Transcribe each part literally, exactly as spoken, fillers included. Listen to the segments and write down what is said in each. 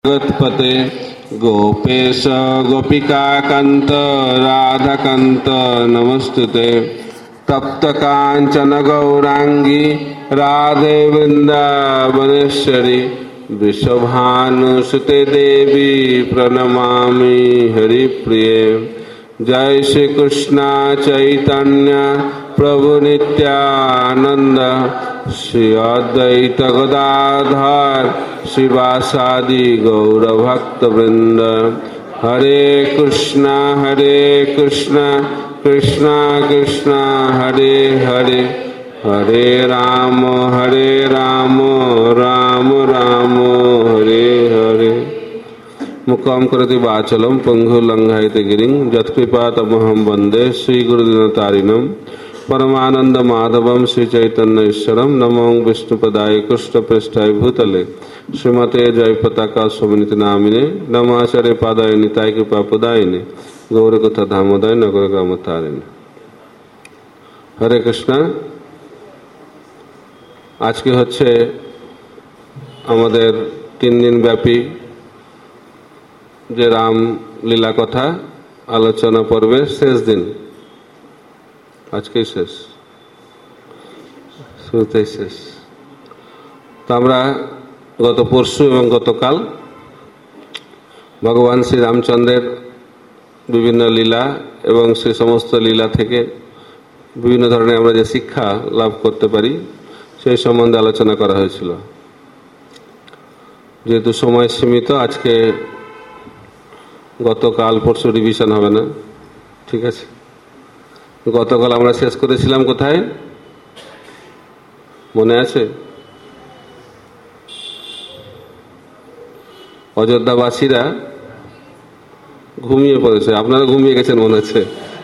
जगत्पते गोपेश गोपिकाकान्त राधाकान्त नमस्तुते। तप्त कांचन गौरांगी राधे वृंदावनेश्वरी वृषभानुसुते देवी प्रणमामि हरिप्रिये। जय श्री कृष्ण चैतन्य प्रभु नित्यानंद श्री अद्वैत गदाधर श्रीवासादि गौर भक्त वृंद। हरे कृष्णा हरे कृष्णा कृष्णा कृष्णा हरे हरे हरे राम हरे राम राम राम हरे हरे। मुखम करति वाचलम पंगु लंघयते गिरिं यत्कृपा तमहं वंदे श्री गुरुदिनतारिणम परमानंद माधवम श्री चैतन्य ईश्वरम। नमो विष्णुपदाय कृष्ण पृष्ठाय भूतले श्रीमते जय पताका स्वामिनिति नामिने नमाचार्य पादाय निताय कृपा पदायिने गौर कथा धामोदय नगर ग्राम तारिणे। हरे कृष्णा। आज के হচ্ছে আমাদের তিন দিন ব্যাপী যে রাম লীলা কথা আলোচনা পর্বের শেষ দিন, আজকেই শেষ, শুরুতেই শেষ। তো আমরা গত পরশু এবং গতকাল ভগবান শ্রী রামচন্দ্রের বিভিন্ন লীলা এবং সেই সমস্ত লীলা থেকে বিভিন্ন ধরনের আমরা যে শিক্ষা লাভ করতে পারি সেই সম্বন্ধে আলোচনা করা হয়েছিল। যেহেতু সময় সীমিত, আজকে গতকাল পরশু রিভিশন হবে না, ঠিক আছে। গতকাল আমরা শেষ করেছিলাম কোথায় মনে আছে? অযোধ্যাবাসীরা ঘুমিয়ে পড়েছে। আপনারা ঘুমিয়ে গেছেন মনে হচ্ছে।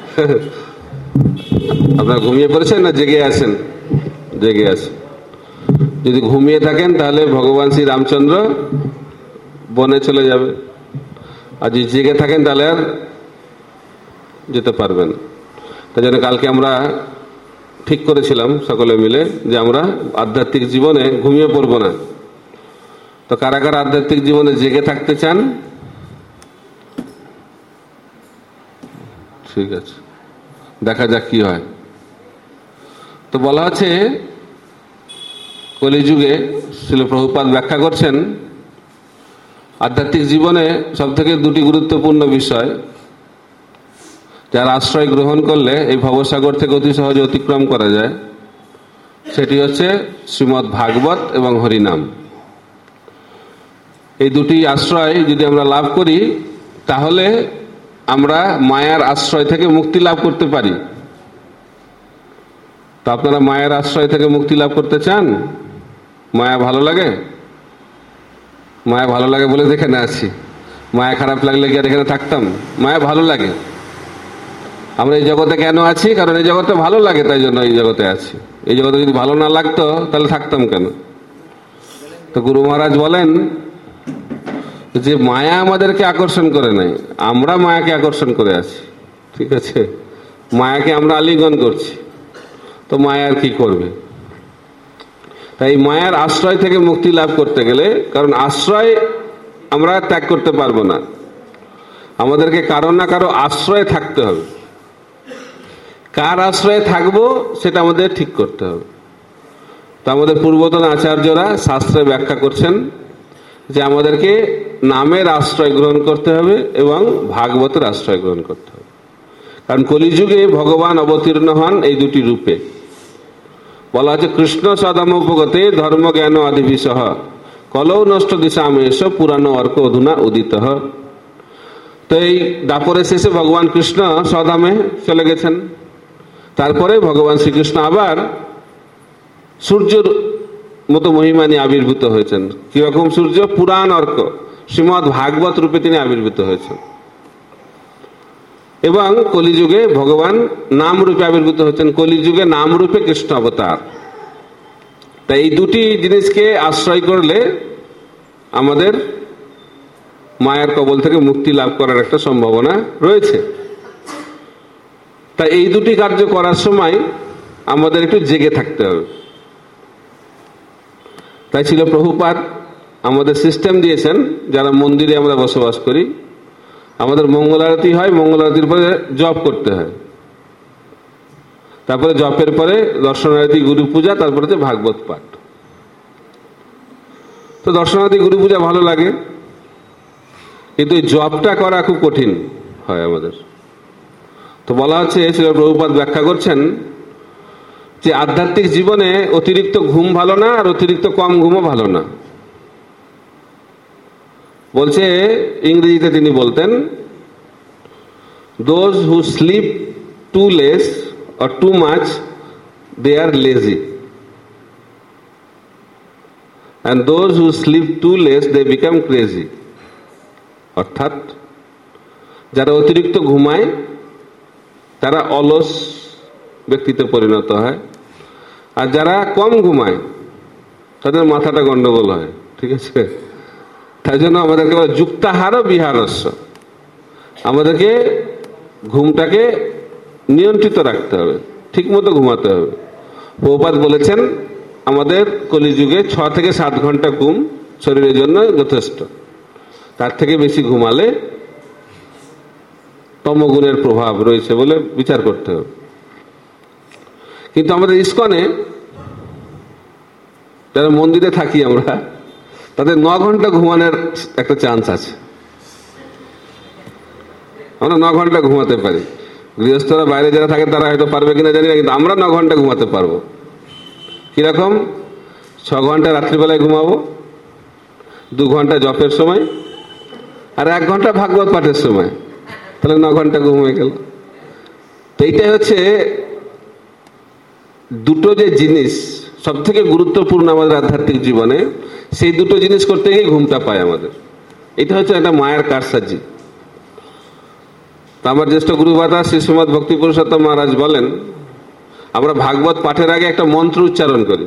আপনারা ঘুমিয়ে পড়েছেন না জেগে আছেন? জেগে আছেন। যদি ঘুমিয়ে থাকেন তাহলে ভগবান শ্রী রামচন্দ্র বনে চলে যাবে, আর যদি জেগে থাকেন তাহলে আর যেতে পারবেন। তাই জন্য কালকে আমরা ঠিক করেছিলাম সকলে মিলে যে আমরা আধ্যাত্মিক জীবনে ঘুমিয়ে পড়ব না। তো কারা কারা আধ্যাত্মিক জীবনে জেগে থাকতে চান? ঠিক আছে, দেখা যাক কি হয়। তো বলা হচ্ছে কলিযুগে শ্রীল প্রভুপাদ ব্যাখ্যা করছেন আধ্যাত্মিক জীবনে সব থেকে দুটি গুরুত্বপূর্ণ বিষয় যার আশ্রয় গ্রহণ করলে এই ভবসাগর থেকে অতি সহজে অতিক্রম করা যায়, সেটি হচ্ছে শ্রীমদ্ ভাগবত এবং হরিনাম। এই দুটি আশ্রয় যদি আমরা লাভ করি তাহলে আমরা মায়ার আশ্রয় থেকে মুক্তি লাভ করতে পারি। তো আপনারা মায়ার আশ্রয় থেকে মুক্তি লাভ করতে চান? মায়া ভালো লাগে? মায়া ভালো লাগে বলে এখানে আছি। মায়া খারাপ লাগলে কি আর এখানে থাকতাম? মায়া ভালো লাগে। আমরা এই জগতে কেন আছি? কারণ এই জগতে ভালো লাগে, তাই জন্য এই জগতে আছি। এই জগতে যদি ভালো না লাগতো তাহলে থাকতাম কেন? তো গুরু মহারাজ বলেন যে মায়া আমাদেরকে আকর্ষণ করে নাই, আমরা মায়াকে আকর্ষণ করে আছি, ঠিক আছে। মায়াকে আমরা আলিঙ্গন করছি, তো মায়া আর কি করবে? তাই মায়ার আশ্রয় থেকে মুক্তি লাভ করতে গেলে, কারণ আশ্রয় আমরা ত্যাগ করতে পারবো না, আমাদেরকে কারো না কারো আশ্রয়ে থাকতে হবে। কার আশ্রয়ে থাকবো সেটা আমাদের ঠিক করতে হবে। তো আমাদের পূর্বতন আচার্যরা শাস্ত্রে ব্যাখ্যা করছেন যে আমাদেরকে নামের আশ্রয় গ্রহণ করতে হবে এবং ভাগবতের আশ্রয় গ্রহণ করতে হবে। কারণ কলিযুগে ভগবান অবতীর্ণ হন এই দুটি রূপে। বলা হচ্ছে কৃষ্ণ সদামোপগতে ধর্ম জ্ঞান আদিবিষহ কলৌ নষ্ট দিশামেশ পুরানো অর্ক অধুনা উদিত। তো এই দাপরের শেষে ভগবান কৃষ্ণ সদামে চলে গেছেন। তারপরে ভগবান শ্রীকৃষ্ণ আবার সূর্যর মতো মহিমা নিয়ে আবির্ভূত হয়েছেন। কিরকম সূর্য? পুরাণ অর্ক, শ্রীমৎ ভাগবত রূপে তিনি আবির্ভূত হয়েছেন। এবং কলিযুগে ভগবান নাম রূপে আবির্ভূত হচ্ছেন। কলিযুগে নাম রূপে কৃষ্ণ অবতার। তাই এই দুটি জিনিসকে আশ্রয় করলে আমাদের মায়ার কবল থেকে মুক্তি লাভ করার একটা সম্ভাবনা রয়েছে। তাই এই দুটি কার্য করার সময় আমাদের একটু জেগে থাকতে হবে। তাই ছিল প্রভুপাদ আমাদের সিস্টেম দিয়েছেন, যারা মন্দিরে আমরা বসবাস করি, আমাদের মঙ্গল আরতি হয়, মঙ্গল আরতির পরে জপ করতে হয়, তারপরে জপের পরে দর্শন আরতি, গুরু পূজা, তারপরে হচ্ছে ভাগবত পাঠ। তো দর্শন আরতি, গুরু পূজা ভালো লাগে, কিন্তু এই জপটা করা খুব কঠিন হয় আমাদের। তো বলা হচ্ছে, শ্রীল প্রভুপাদ ব্যাখ্যা করছেন যে আধ্যাত্মিক জীবনে অতিরিক্ত ঘুম ভালো না, আর অতিরিক্ত কম ঘুমও ভালো না। বলছে, ইংরেজিতে তিনি বলতেন, those who sleep too less or too much, they are lazy, and those who sleep too less, they become crazy. অর্থাৎ যারা অতিরিক্ত ঘুমায় তারা অলস ব্যক্তিতে পরিণত হয়, আর যারা কম ঘুমায় তাদের মাথাটা গন্ডগোল হয়। ঠিক আছে? তাই জন্য আমাদেরকে যুক্তাহার বিহারস্য, আমাদেরকে ঘুমটাকে নিয়ন্ত্রিত রাখতে হবে, ঠিক মতো ঘুমাতে হবে। প্রভুপাদ বলেছেন, আমাদের কলিযুগে ছ থেকে সাত ঘন্টা ঘুম শরীরের জন্য যথেষ্ট, তার থেকে বেশি ঘুমালে তমগুণের প্রভাব রয়েছে বলে বিচার করতে হবে। কিন্তু আমাদের ইস্কনে যারা মন্দিরে থাকি আমরা, তাদের ন ঘন্টা ঘুমানোর একটা চান্স আছে, আমরা ন ঘন্টা ঘুমাতে পারি। গৃহস্থরা বাইরে যারা থাকে তারা হয়তো পারবে কিনা জানি না, কিন্তু আমরা ন ঘন্টা ঘুমাতে পারবো। কিরকম? ছ ঘন্টা রাত্রিবেলায় ঘুমাবো, দু ঘন্টা জপের সময়, আর এক ঘন্টা ভাগবত পাঠের সময়, তাহলে ন ঘন্টা ঘুম হয়ে গেল। তো এইটাই হচ্ছে দুটো যে জিনিস সব থেকে গুরুত্বপূর্ণ আমাদের আধ্যাত্মিক জীবনে, সেই দুটো জিনিস করতে গিয়ে ঘুমটা পায় আমাদের। এটা হচ্ছে একটা মায়ের কারসাজি। আমার জ্যেষ্ঠ গুরুভাতা শ্রী শ্রীমৎ ভক্তি পুরুষোত্তম মহারাজ বলেন, আমরা ভাগবত পাঠের আগে একটা মন্ত্র উচ্চারণ করি,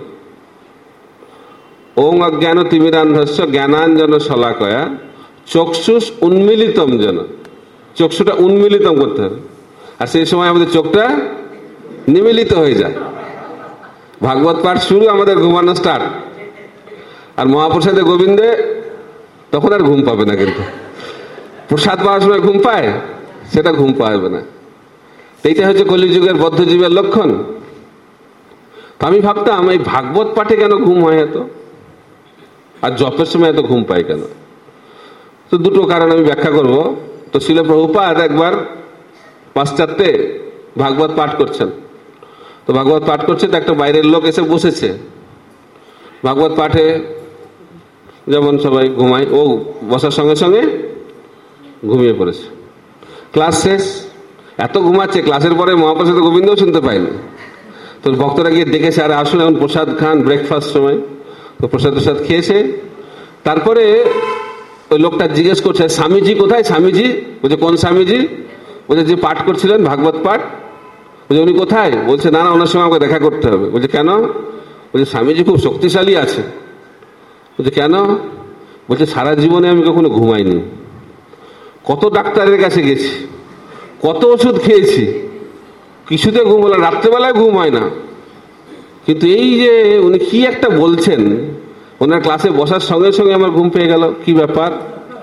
ওং অজ্ঞান তিমিরান্ধস্য জ্ঞানাঞ্জন শলাকয়া চক্ষুষ উন্মিলিতম যেন। চক্ষুটা উন্মিলিতম করতে হবে, আর সেই সময় আমাদের চোখটা নিমিলিত হয়ে যায়। ভাগবত পাঠ শুরু, আমাদের ঘুমানো স্টার্ট। আর মহাপ্রসাদে গোবিন্দে তখন আর ঘুম পাবে না, কিন্তু প্রসাদ পাওয়ার সময় ঘুম পায়, সেটা ঘুম পাবে না। এইটা হচ্ছে কলিযুগের বদ্ধজীবের লক্ষণ। তো আমি ভাবতাম, এই ভাগবত পাঠে কেন ঘুম হয় এত, আর জপের সময় এত ঘুম পাই কেন? তো দুটো কারণ আমি ব্যাখ্যা করব। তো শ্রীল প্রভুপাদ একবার পাশ্চাত্যে ভাগবত পাঠ করছেন, তো ভাগবত পাঠ করছে, তো একটা বাইরের লোক এসে বসেছে। ভাগবত পাঠে যেমন সবাই ঘুমায়, ও বসার সঙ্গে সঙ্গে ঘুমিয়ে পড়েছে। ক্লাস শেষ, এত ঘুমাচ্ছে, ক্লাসের পরে মহাপ্রসাদ গোবিন্দও শুনতে পায়নি। তো ভক্তরা গিয়ে দেখেছে, আরে আসুন এখন প্রসাদ খান, ব্রেকফাস্ট সময়। তো প্রসাদ প্রসাদ খেয়েছে। তারপরে ওই লোকটা জিজ্ঞেস করছে, স্বামীজি কোথায়? স্বামীজি বলছে, কোন স্বামীজি? বলছে, যে পাঠ করছিলেন ভাগবত পাঠ। বলছে, উনি কোথায়? বলছে, না না, ওনার সঙ্গে আমাকে দেখা করতে হবে। বলছে, কেন? বলছে, স্বামীজি খুব শক্তিশালী আছে। বলছে, কেন? বলছে, সারা জীবনে আমি কখনো ঘুমাইনি, কত ডাক্তারের কাছে গেছি, কত ওষুধ খেয়েছি, কিছুতে ঘুম হলো, রাত্রেবেলায় ঘুম হয় না। কিন্তু এই যে উনি কি একটা বলছেন, ওনার ক্লাসে বসার সঙ্গে সঙ্গে আমার ঘুম পেয়ে গেল। কি ব্যাপার?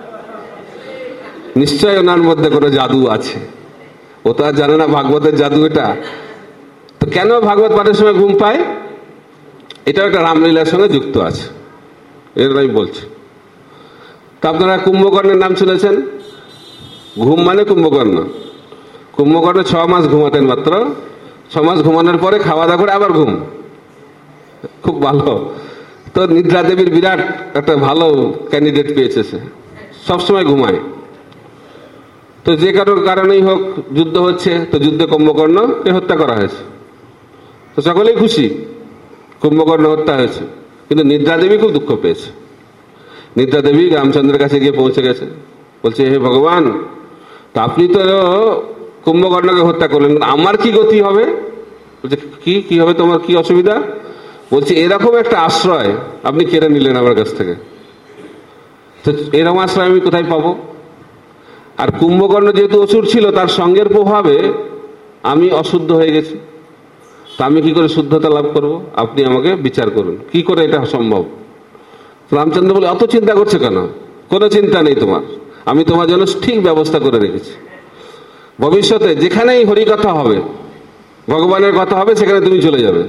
নিশ্চয় ওনার মধ্যে কোনো জাদু আছে, ও তো আর জানে না ভাগবতের জাদু এটা। তো কেন ভাগবত পাঠের সময় ঘুম পায়? এটাও একটা রামলীলার সঙ্গে যুক্ত আছে, এর আমি বলছি। তো আপনারা কুম্ভকর্ণের নাম শুনেছেন? ঘুম মানে কুম্ভকর্ণ। কুম্ভকর্ণ ছ মাস ঘুমাতেন মাত্র, ছ মাস ঘুমানোর পরে খাওয়া দাওয়া করে আবার ঘুম, খুব ভালো। তো নিদ্রা দেবীর বিরাট একটা ভালো ক্যান্ডিডেট পেয়েছে, সে সবসময় ঘুমায়। তো যে কারোর কারণেই হোক যুদ্ধ হচ্ছে, তো যুদ্ধে কুম্ভকর্ণকে হত্যা করা হয়েছে, তো সকলেই খুশি, কুম্ভকর্ণ হত্যা হয়েছে। কিন্তু নিদ্রা দেবী খুব দুঃখ পেয়েছে। নিদ্রা দেবী রামচন্দ্রের কাছে গিয়ে পৌঁছে গেছে, বলছে, হে ভগবান, তা আপনি তো কুম্ভকর্ণকে হত্যা করলেন, আমার কি গতি হবে? বলছে, কি কি হবে, তোমার কি অসুবিধা? বলছে, এরকম একটা আশ্রয় আপনি কেড়ে নিলেন আমার কাছ থেকে, তো এরকম আশ্রয় আমি কোথায় পাবো? আর কুম্ভকর্ণ যেহেতু অসুর ছিল, তার সঙ্গের প্রভাবে আমি অশুদ্ধ হয়ে গেছি, তা আমি কি করে শুদ্ধতা লাভ করব? আপনি আমাকে বিচার করুন, কি করে এটা সম্ভব? রামচন্দ্র বলে, অত চিন্তা করছো কেন? কোনো চিন্তা নেই তোমার, আমি তোমার জন্য ঠিক ব্যবস্থা করে রেখেছি। ভবিষ্যতে যেখানেই হরিকথা হবে, ভগবানের কথা হবে, সেখানে তুমি চলে যাবে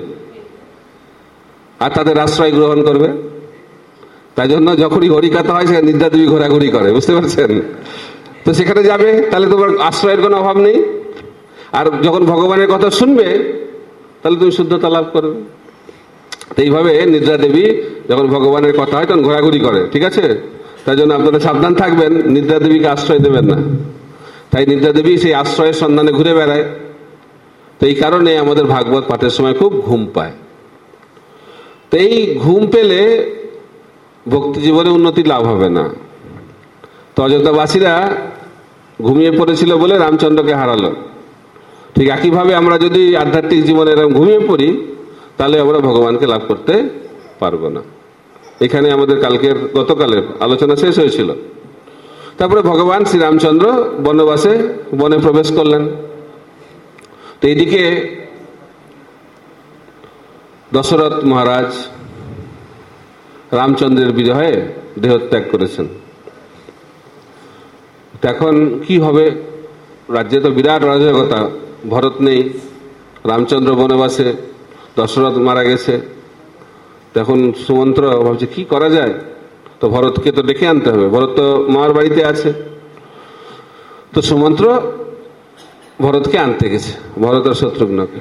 আর তাদের আশ্রয় গ্রহণ করবে। তাই জন্য যখনই হরিকথা হয় সেখানে নিদ্রা দেবী ঘোরাঘুরি করে, বুঝতে পারছেন? তো সেখানে যাবে, তাহলে তোমার আশ্রয়ের কোনো অভাব নেই। আর যখন ভগবানের কথা শুনবে তাহলে তুমি শুদ্ধতা লাভ করবে। তো এইভাবে নিদ্রা দেবী যখন ভগবানের কথা হয় তখন ঘোরাঘুরি করে, ঠিক আছে? তাই জন্য আপনারা সাবধান থাকবেন, নিদ্রা দেবীকে আশ্রয় দেবেন না। তাই নিদ্রা দেবী সেই আশ্রয়ের সন্ধানে ঘুরে বেড়ায়। তো এই কারণে আমাদের ভাগবত পাঠের সময় খুব ঘুম পায়। তো এই ঘুম পেলে ভক্তি জীবনে উন্নতি লাভ হবে না। তো অযোধ্যাবাসীরা ঘুমিয়ে পড়েছিল বলে রামচন্দ্রকে হারালো। ঠিক একইভাবে আমরা যদি আধ্যাত্মিক জীবনে এরকম ঘুমিয়ে পড়ি তাহলে আমরা ভগবানকে লাভ করতে পারবো না। এখানে আমাদের কালকের গতকালের আলোচনা শেষ হয়েছিল। তারপরে ভগবান শ্রীরামচন্দ্র বনবাসে বনে প্রবেশ করলেন। তো এইদিকে দশরথ মহারাজ রামচন্দ্রের বিজয়ে দেহত্যাগ করেছেন। এখন কি হবে? রাজ্যে তো বিরাট অরাজকতা, ভরত নেই, রামচন্দ্র বনবাসে, দশরথ মারা গেছে। তখন সুমন্ত্র ভাবছে কি করা যায়, তো ভরতকে তো ডেকে আনতে হবে, ভরত তো মার বাড়িতে আছে। তো সুমন্ত্র ভরতকে আনতে গেছে, ভরত আর শত্রুঘ্নকে।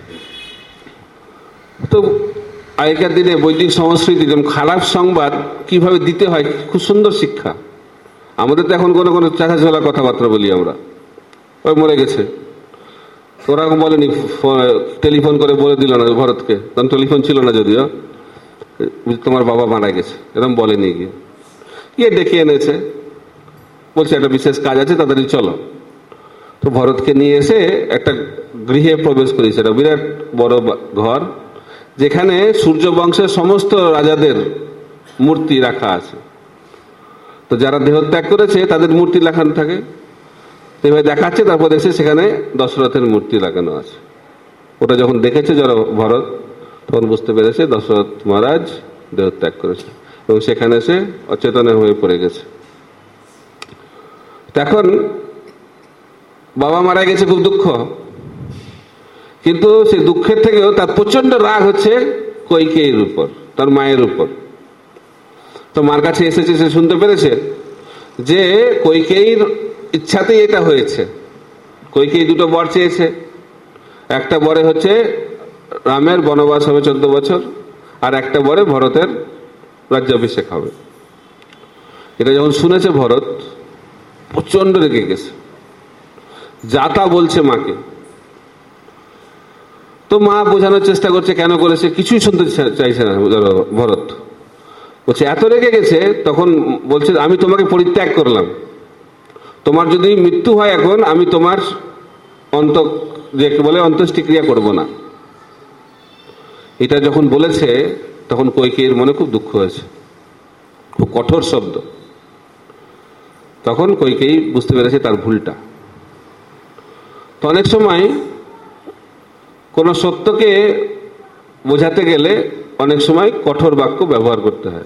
তো আগেকার দিনে বৈদিক সংস্কৃতি যেমন খারাপ সংবাদ কিভাবে দিতে হয় খুব সুন্দর শিক্ষা। আমাদের তো এখন কোনো কোনো চাকা ঝোলা কথাবার্তা বলি আমরা, ওই মরে গেছে, ওরকম বলেনি, টেলিফোন করে বলে দিল না ভরতকে, তখন টেলিফোন ছিল না যদিও, তোমার বাবা মারা গেছে, এরকম বলেনি। গিয়ে গিয়ে ডেকে এনেছে, বলছে একটা বিশেষ কাজ আছে, তাড়াতাড়ি চলো। তো ভরতকে নিয়ে এসে একটা গৃহে প্রবেশ করেছে, একটা বিরাট বড় ঘর, যেখানে সূর্য বংশের সমস্ত রাজাদের মূর্তি রাখা আছে। তো যারা দেহত্যাগ করেছে তাদের মূর্তি লাগানো থাকে, এভাবে দেখাচ্ছে। তারপর এসে সেখানে দশরথের মূর্তি লাগানো আছে। ওটা যখন দেখেছে যারা ভরত, তখন বুঝতে পেরেছে দশরথ মহারাজ দেহত্যাগ করেছে এবং সেখানে সে অচেতন হয়ে পড়ে গেছে। এখন বাবা মারা গেছে, খুব দুঃখ, কিন্তু সেই দুঃখের থেকেও তার প্রচন্ড রাগ হচ্ছে কইকেয়ীর উপর, তার মায়ের উপর। তো মার কাছে এসেছে, সে শুনতে পেরেছে যে কইকেয়ীর ইচ্ছাতেই এটা হয়েছে। কইকেয়ী দুটো বর চেয়েছে, একটা বরে হচ্ছে রামের বনবাস হবে চোদ্দ বছর, আর একটা বরে ভরতের রাজ্যাভিষেক হবে। এটা যখন শুনেছে ভরত প্রচন্ড রেগে গেছে, যা তা বলছে মাকে। তো মা বোঝানোর চেষ্টা করছে কেন করেছে, কিছুই শুনতে চাইছে না ভরত। বলছে এত রেগে গেছে, তখন বলছে আমি তোমাকে পরিত্যাগ করলাম, তোমার যদি মৃত্যু হয় এখন আমি তোমার অন্ত যে বলে অন্ত্যেষ্টিক্রিয়া করব না। এটা যখন বলেছে তখন কইকেয়ীর মনে খুব দুঃখ হয়েছে, খুব কঠোর শব্দ। তখন কইকেয়ী বুঝতে পেরেছে তার ভুলটা। তো অনেক সময় কোন সত্যকে বোঝাতে গেলে অনেক সময় কঠোর বাক্য ব্যবহার করতে হয়।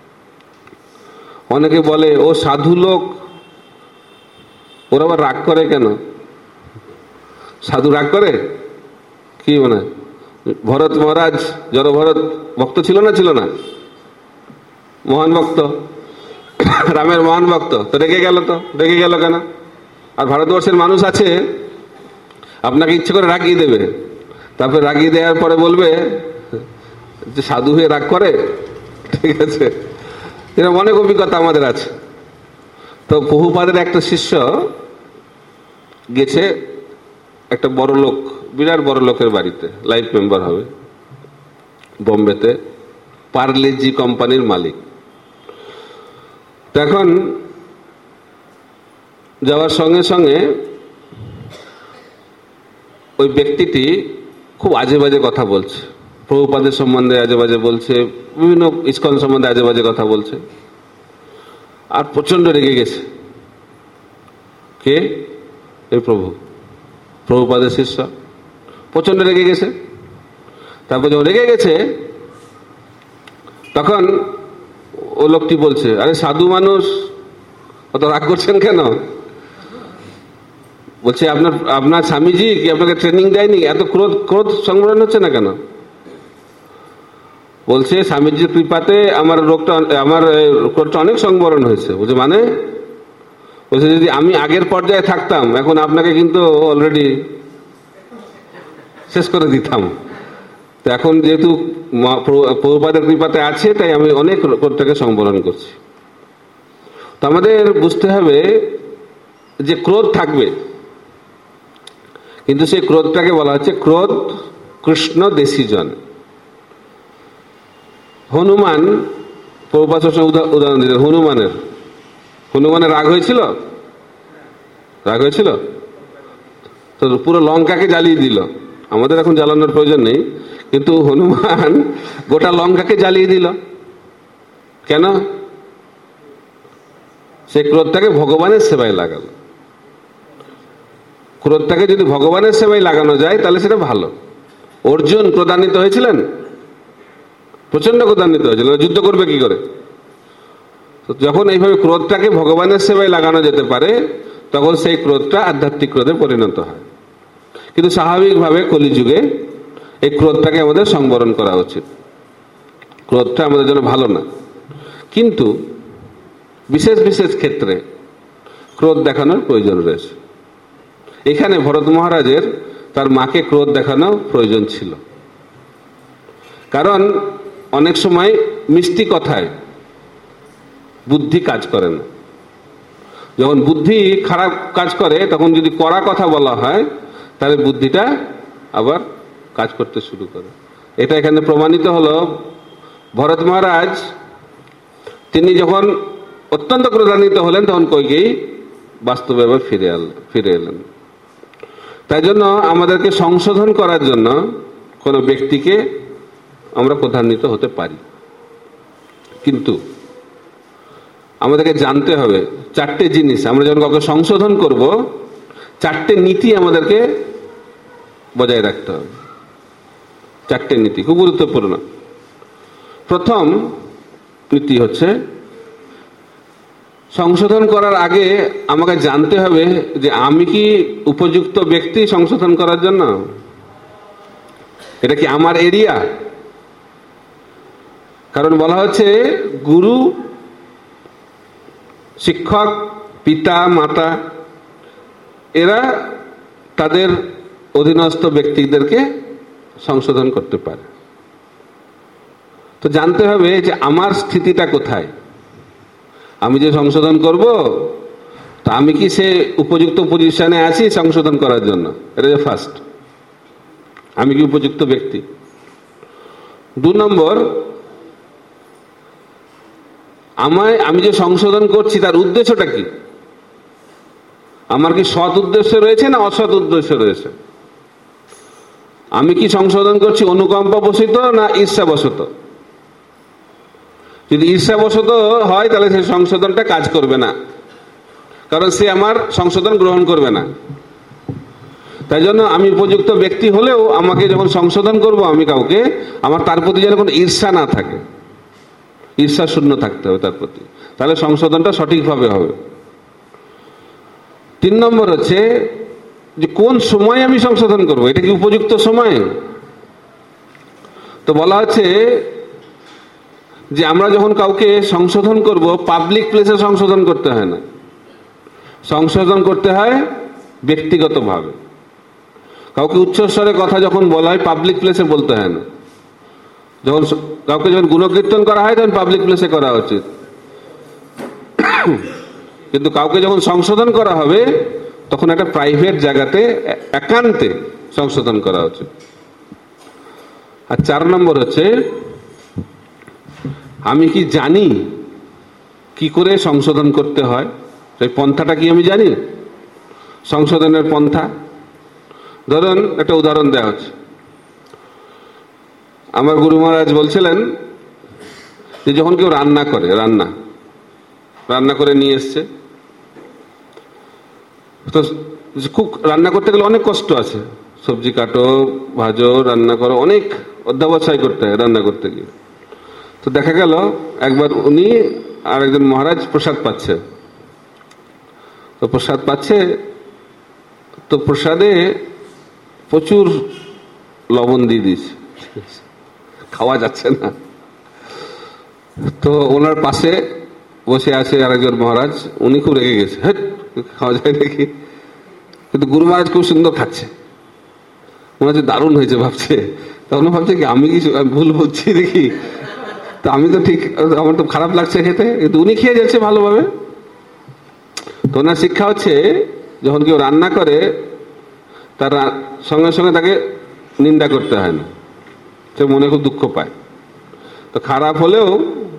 অনেকে বলে ও সাধু লোক, ওরা আবার রাগ করে কেন? সাধু রাগ করে কি মনে? ভরত মহারাজ জড় ভরত ভক্ত ছিল না, ছিল না? মহান ভক্ত, রামের মহান ভক্ত, তো রেগে গেল। তো রেগে গেল কেন? আর ভারতবর্ষের মানুষ আছে আপনাকে ইচ্ছে করে রাগিয়ে দেবে, তারপরে রাগিয়ে দেওয়ার পরে বলবে যে সাধু হয়ে রাগ করে, ঠিক আছে? এরকম অনেক অভিজ্ঞতা আমাদের আছে। তো প্রভুপাদের একটা শিষ্য গেছে একটা বড় লোক, বিরাট বড় লোকের বাড়িতে, লাইফ মেম্বার হবে বোম্বেতে, পার্লেজি কোম্পানির মালিক। তখন যাওয়ার সঙ্গে সঙ্গে ওই ব্যক্তিটি খুব আজে বাজে কথা বলছে, প্রভুপাদের সম্বন্ধে আজে বাজে বলছে, বিভিন্ন ইস্কন সম্বন্ধে আজে বাজে কথা বলছে, আর প্রচন্ড রেগে গেছে। কে? এই প্রভু, প্রভুপাদের শিষ্য, প্রচন্ড রেগে গেছে। তারপর যখন রেগে গেছে তখন ও লোকটি বলছে, আরে সাধু মানুষ, অত রাগ করছেন কেন? বলছে, আপনার আপনার স্বামীজি কি আপনাকে ট্রেনিং দেয়নি? এত ক্রোধ ক্রোধ সংবরণ হচ্ছে না কেন? বলছে, স্বামীজির কৃপাতে আমার রোগটা আমার ক্রোধটা অনেক সংবরণ হয়েছে। বলছে মানে? বলছে, যদি আমি আগের পর্যায়ে থাকতাম এখন আপনাকে কিন্তু অলরেডি শেষ করে দিতাম। তো এখন যেহেতু প্রভুপাদের কৃপাতে আছে, তাই আমি অনেক ক্রোধটাকে সংবরণ করছি। তো আমাদের বুঝতে হবে যে ক্রোধ থাকবে, কিন্তু সেই ক্রোধটাকে বলা হচ্ছে ক্রোধ কৃষ্ণ দেশীজন। হনুমান, প্রভুপাদ উদাহরণ দিলেন হনুমানের। হনুমানের রাগ হয়েছিল? রাগ হয়েছিল তো পুরো লঙ্কাকে জ্বালিয়ে দিল। আমাদের এখন জ্বালানোর প্রয়োজন নেই, কিন্তু হনুমান গোটা লঙ্কাকে জ্বালিয়ে দিল। কেন? সে ক্রোধটাকে ভগবানের সেবায় লাগালো। ক্রোধটাকে যদি ভগবানের সেবায় লাগানো যায় তাহলে সেটা ভালো। অর্জুন ক্রোধান্বিত হয়েছিলেন, প্রচন্ড ক্রোধান্বিত হয়েছিল, যুদ্ধ করবে কি করে? যখন এইভাবে ক্রোধটাকে ভগবানের সেবায় লাগানো যেতে পারে, তখন সেই ক্রোধটা আধ্যাত্মিক ক্রোধে পরিণত হয়। কিন্তু স্বাভাবিকভাবে কলিযুগে এই ক্রোধটাকে আমাদের সংবরণ করা উচিত। ক্রোধটা আমাদের জন্য ভালো না, কিন্তু বিশেষ বিশেষ ক্ষেত্রে ক্রোধ দেখানোর প্রয়োজন রয়েছে। এখানে ভরত মহারাজের তার মাকে ক্রোধ দেখানো প্রয়োজন ছিল, কারণ অনেক সময় মিষ্টি কথায় বুদ্ধি কাজ করে না। যখন বুদ্ধি খারাপ কাজ করে, তখন যদি কড়া কথা বলা হয় তাহলে বুদ্ধিটা আবার কাজ করতে শুরু করে। এটা এখানে প্রমাণিত হলো। ভরত মহারাজ তিনি যখন অত্যন্ত ক্রোধান্বিত হলেন, তখন কইকেয়ী বাস্তবে আবার ফিরে এল ফিরে এলেন। তাই জন্য আমাদেরকে সংশোধন করার জন্য কোনো ব্যক্তিকে আমরা ক্রোধান্বিত হতে পারি, কিন্তু আমাদেরকে জানতে হবে চারটে জিনিস। আমরা যখন কাউকে সংশোধন করব, চারটে নীতি আমাদেরকে বজায় রাখতে হবে। চারটে নীতি খুব গুরুত্বপূর্ণ। প্রথম নীতি হচ্ছে, সংশোধন করার আগে আমাকে জানতে হবে যে আমি কি উপযুক্ত ব্যক্তি সংশোধন করার জন্য? এটা কি আমার এরিয়া? কারণ বলা হচ্ছে গুরু, শিক্ষক, পিতা, মাতা এরা তাদের অধীনস্থ ব্যক্তিদেরকে সংশোধন করতে পারে। তো জানতে হবে যে আমার স্থিতিটা কোথায়। আমি যে সংশোধন করব, তা আমি কি সে উপযুক্ত পজিশনে আছি সংশোধন করার জন্য? এটা যে ফার্স্ট, আমি কি উপযুক্ত ব্যক্তি। দু নম্বর, আমায় আমি যে সংশোধন করছি তার উদ্দেশ্যটা কি? আমার কি সৎ উদ্দেশ্য রয়েছে না অসৎ উদ্দেশ্য রয়েছে? আমি কি সংশোধন করছি অনুকম্পা বশত না ঈর্ষাবশত? যদি ঈর্ষাবশত হয় তাহলে সেই সংশোধনটা কাজ করবে না, কারণ সে আমার সংশোধন গ্রহণ করবে না। তাই জন্য আমি উপযুক্ত ব্যক্তি হলেও আমাকে যখন সংশোধন করব আমি কাউকে, আমার তার প্রতি যেন কোনো ঈর্ষা না থাকে, ঈর্ষা শূন্য থাকতে হবে তার প্রতি, তাহলে সংশোধনটা সঠিকভাবে হবে। তিন নম্বর হচ্ছে যে কোন সময় আমি সংশোধন করব, এটা কি উপযুক্ত সময়? তো বলা হচ্ছে যে আমরা যখন কাউকে সংশোধন করব, পাবলিক প্লেসে সংশোধন করতে হয় না, সংশোধন করতে হয় ব্যক্তিগতভাবে। কাউকে উচ্চস্বরে কথা যখন বলা হয় পাবলিক প্লেসে বলতে হয় না। যখন কাউকে যখন গুণকীর্তন করা হয় তখন পাবলিক প্লেসে করা উচিত, কিন্তু কাউকে যখন সংশোধন করা হবে তখন একটা প্রাইভেট জায়গাতে একান্তে সংশোধন করা উচিত। আর চার নম্বর হচ্ছে, আমি কি জানি কি করে সংশোধন করতে হয়? সেই পন্থাটা কি আমি জানি? সংশোধনের পন্থা, ধরুন একটা উদাহরণ দেওয়া হচ্ছে। আমার গুরু মহারাজ বলছিলেন যে যখন কেউ রান্না করে, রান্না রান্না করে নিয়ে এসছে, তো খুব রান্না করতে গেলে অনেক কষ্ট আছে, সবজি কাটো, ভাজো, রান্না করো, অনেক অধ্যাবসায় করতে হয় রান্না করতে গিয়ে। তো দেখা গেল একবার উনি আর একজন মহারাজ প্রসাদ পাচ্ছে, তো প্রসাদ পাচ্ছে তো প্রসাদে প্রচুর লবণ দিয়ে দিয়েছে, খাওয়া যাচ্ছে না। তো ওনার পাশে বসে আছে আরেকজন মহারাজ, উনি খুব রেগে গেছে, হ্যাঁ খাওয়া যায় নাকি। কিন্তু গুরু মহারাজ খুব সুন্দর খাচ্ছে, মনে হচ্ছে দারুণ হয়েছে ভাবছে। তখন ভাবছে কি আমি কি ভুল বলছি দেখি, তো আমি তো ঠিক, আমার তো খারাপ লাগছে খেতে, কিন্তু উনি খেয়ে যাচ্ছে ভালোভাবে। তো ওনার শিক্ষা হচ্ছে যখন কেউ রান্না করে তার সঙ্গে সঙ্গে তাকে নিন্দা করতে হয় না, সে মনে খুব দুঃখ পায়। তো খারাপ হলেও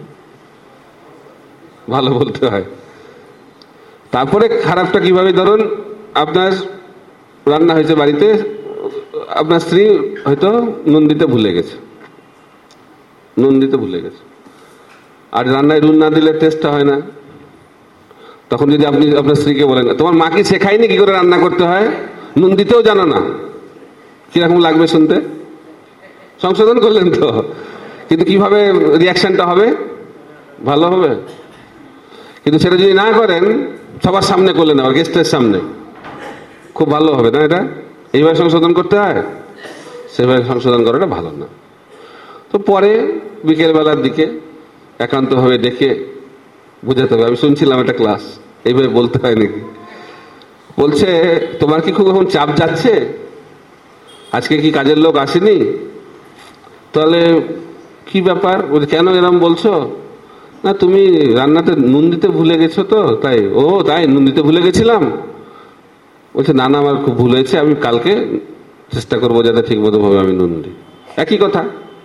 ভালো বলতে হয়। তারপরে খারাপটা কিভাবে, ধরুন আপনার রান্না হয়েছে বাড়িতে, আপনার স্ত্রী হয়তো নুন দিতে ভুলে গেছে, নুন দিতে ভুলে গেছে আর রান্নায় নুন না দিলে টেস্টটা হয় না। তখন যদি আপনি আপনার স্ত্রীকে বলেন, তোমার মা কি শেখায়নি কি করে রান্না করতে হয়, নুন দিতেও জানো না, কিরকম লাগবে শুনতে? সংশোধন করলেন তো, কিন্তু কিভাবে রিয়াকশনটা হবে? ভালো হবে। কিন্তু সেটা যদি না করেন, সবার সামনে করলেন, আবার গেস্টের সামনে, খুব ভালো হবে না। এটা এইভাবে সংশোধন করতে হয়, সেভাবে সংশোধন করাটা ভালো না। তো পরে বিকেলবেলার দিকে একান্তভাবে ডেকে বুঝাতে হবে, আমি শুনছিলাম একটা ক্লাস, এইভাবে বলতে হয় নাকি। বলছে তোমার কি খুব এখন চাপ যাচ্ছে, আজকে কি কাজের লোক আসেনি? তাহলে কি ব্যাপার, কেন এরকম বলছো? না তুমি রান্নাতে নুন দিতে ভুলে গেছো তো তাই। ও তাই, নুন দিতে ভুলে গেছিলাম। বলছে না না, আমার খুব ভুল হয়েছে, আমি কালকে চেষ্টা করবো যাতে ঠিক মতো ভাবে আমি নুন দিই। একই কথা,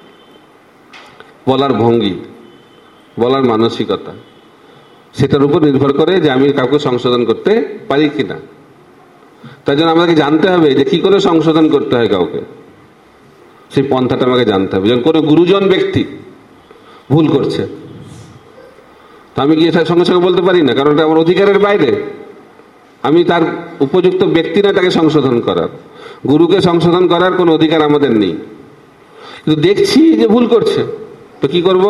বলার ভঙ্গি, বলার মানসিকতা, সেটার উপর নির্ভর করে যে আমি কাউকে সংশোধন করতে পারি কিনা। তাই জন্য আমাকে জানতে হবে যে কি করে সংশোধন করতে হয় কাউকে, সেই পন্থাটা আমাকে জানতে হবে। যেমন কোনো গুরুজন ব্যক্তি ভুল করছে, তো আমি গিয়ে সঙ্গে সঙ্গে বলতে পারি না, কারণ এটা আমার অধিকারের বাইরে। আমি তার উপযুক্ত ব্যক্তি না তাকে সংশোধন করার। গুরুকে সংশোধন করার কোনো অধিকার আমাদের নেই। কিন্তু দেখছি যে ভুল করছে, তো কি করব?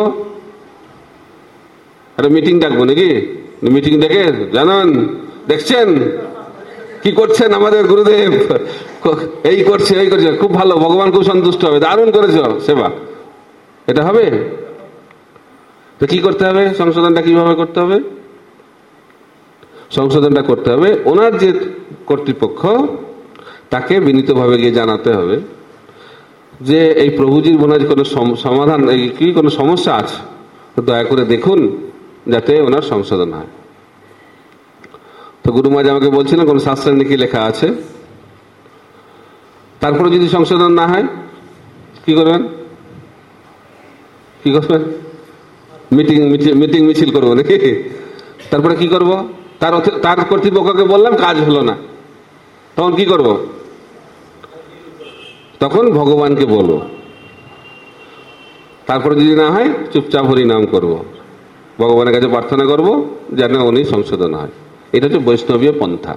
একটা মিটিং ডাকবো নাকি? মিটিং ডেকে, জানান দেখছেন কি করছেন আমাদের গুরুদেব, এই করছে এই করছে, খুব ভালো, ভগবান খুব সন্তুষ্ট হবে, দারুণ করেছ সেবা। এটা হবে? তো কি করতে হবে? সংশোধনটা কিভাবে করতে হবে? সংশোধনটা করতে হবে ওনার যে কর্তৃপক্ষ, তাকে বিনীতভাবে গিয়ে জানাতে হবে যে এই প্রভুজির মনে হয় কোনো সমাধান, এই কি কোনো সমস্যা আছে, তো দয়া করে দেখুন যাতে ওনার সংশোধন হয়। তো গুরু মহারাজ আমাকে বলছিলেন কোন শাস্ত্রে নাকি লেখা আছে, তারপরে যদি সংশোধন না হয় কি করবেন? কি করবেন? মিটিং মিটিং মিছিল করবো নাকি? তারপরে কি করব? তার তার কর্তৃপক্ষকে বললাম, কাজ হলো না, তখন কি করব? তখন ভগবানকে বলবো। তারপরে যদি না হয় চুপচাপ হরি নাম করব, ভগবানের কাছে প্রার্থনা করব যেন উনি সংশোধন হয়। এটা হচ্ছে বৈষ্ণবীয় পন্থা।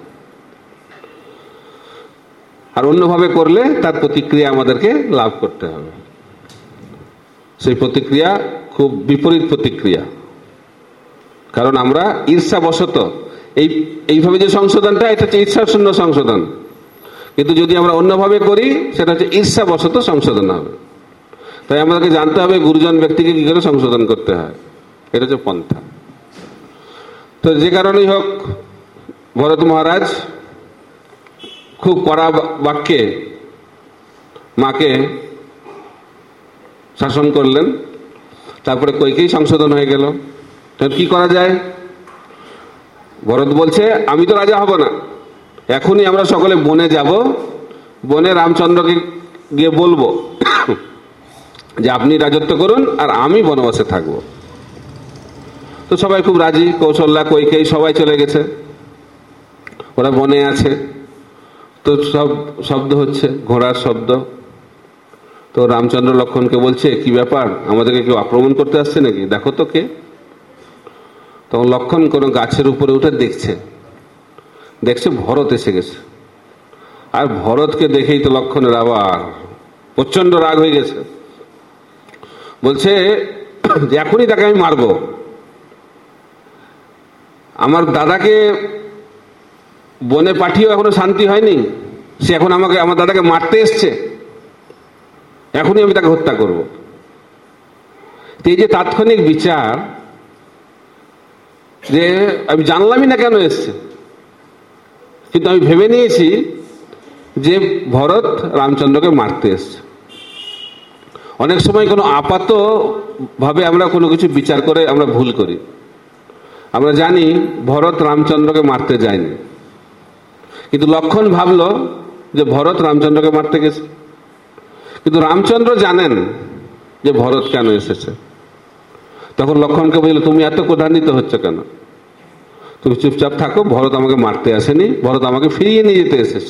আর অন্যভাবে করলে তার প্রতিক্রিয়া আমাদেরকে লাভ করতে হবে। সেই প্রতিক্রিয়া খুব বিপরীত প্রতিক্রিয়া, কারণ আমরা ঈর্ষাবশত এই এইভাবে যে সংশোধনটা, এটা হচ্ছে ঈর্ষাশূন্য সংশোধন। কিন্তু যদি আমরা অন্যভাবে করি, সেটা হচ্ছে ঈর্ষাবশত সংশোধন হবে। তাই আমাদেরকে জানতে হবে গুরুজন ব্যক্তিকে কি করে সংশোধন করতে হয়, এটা হচ্ছে পন্থা। তো যে কারণেই হোক, ভরত মহারাজ খুব কড়া বাক্যে মাকে শাসন করলেন। তারপরে কইকেই সংশোধন হয়ে গেল। কি করা যায়? ভরত বলছে আমি তো রাজা হব না, এখনই আমরা সকলে বনে যাব, বনে রামচন্দ্রকে গিয়ে বলবো যে আপনি রাজত্ব করুন আর আমি বনবাসে থাকবো। তো সবাই খুব রাজি, কৌশল্যা কইকেই সবাই চলে গেছে, ওরা বনে আছে। তো সব শব্দ হচ্ছে, ঘোড়ার শব্দ। তো রামচন্দ্র লক্ষণকে বলছে কি ব্যাপার, আমাদেরকে কেউ আক্রমণ করতে আসছে নাকি, দেখো তো কে। তখন লক্ষণ কোনো গাছের উপরে উঠে দেখছে, দেখছে ভরত এসে গেছে। আর ভরতকে দেখেই তো লক্ষণের আবার প্রচন্ড রাগ হয়ে গেছে। বলছে যে এখনই তাকে আমি মারবো। আমার দাদাকে বনে পাঠিয়েও এখনো শান্তি হয়নি, সে এখন আমাকে আমার দাদাকে মারতে এসছে, এখনই আমি তাকে হত্যা করব। এই যে তাৎক্ষণিক বিচার, যে আমি জানলামই না কেন এসছে, কিন্তু আমি ভেবে নিয়েছি যে ভরত রামচন্দ্রকে মারতে এসছে। অনেক সময় কোনো আপাত ভাবে আমরা কোনো কিছু বিচার করে আমরা ভুল করি। আমরা জানি ভরত রামচন্দ্রকে মারতে যায়নি, কিন্তু লক্ষণ ভাবলো যে ভরত রামচন্দ্রকে মারতে গেছে। কিন্তু রামচন্দ্র জানেন যে ভরত কেন এসেছে। তখন লক্ষণকে বলল, তুমি এত ক্রোধান্বিত হচ্ছ কেন? তুমি চুপচাপ থাকো, ভরত আমাকে মারতে আসেনি, ভরত আমাকে ফিরিয়ে নিয়ে যেতে এসেছে।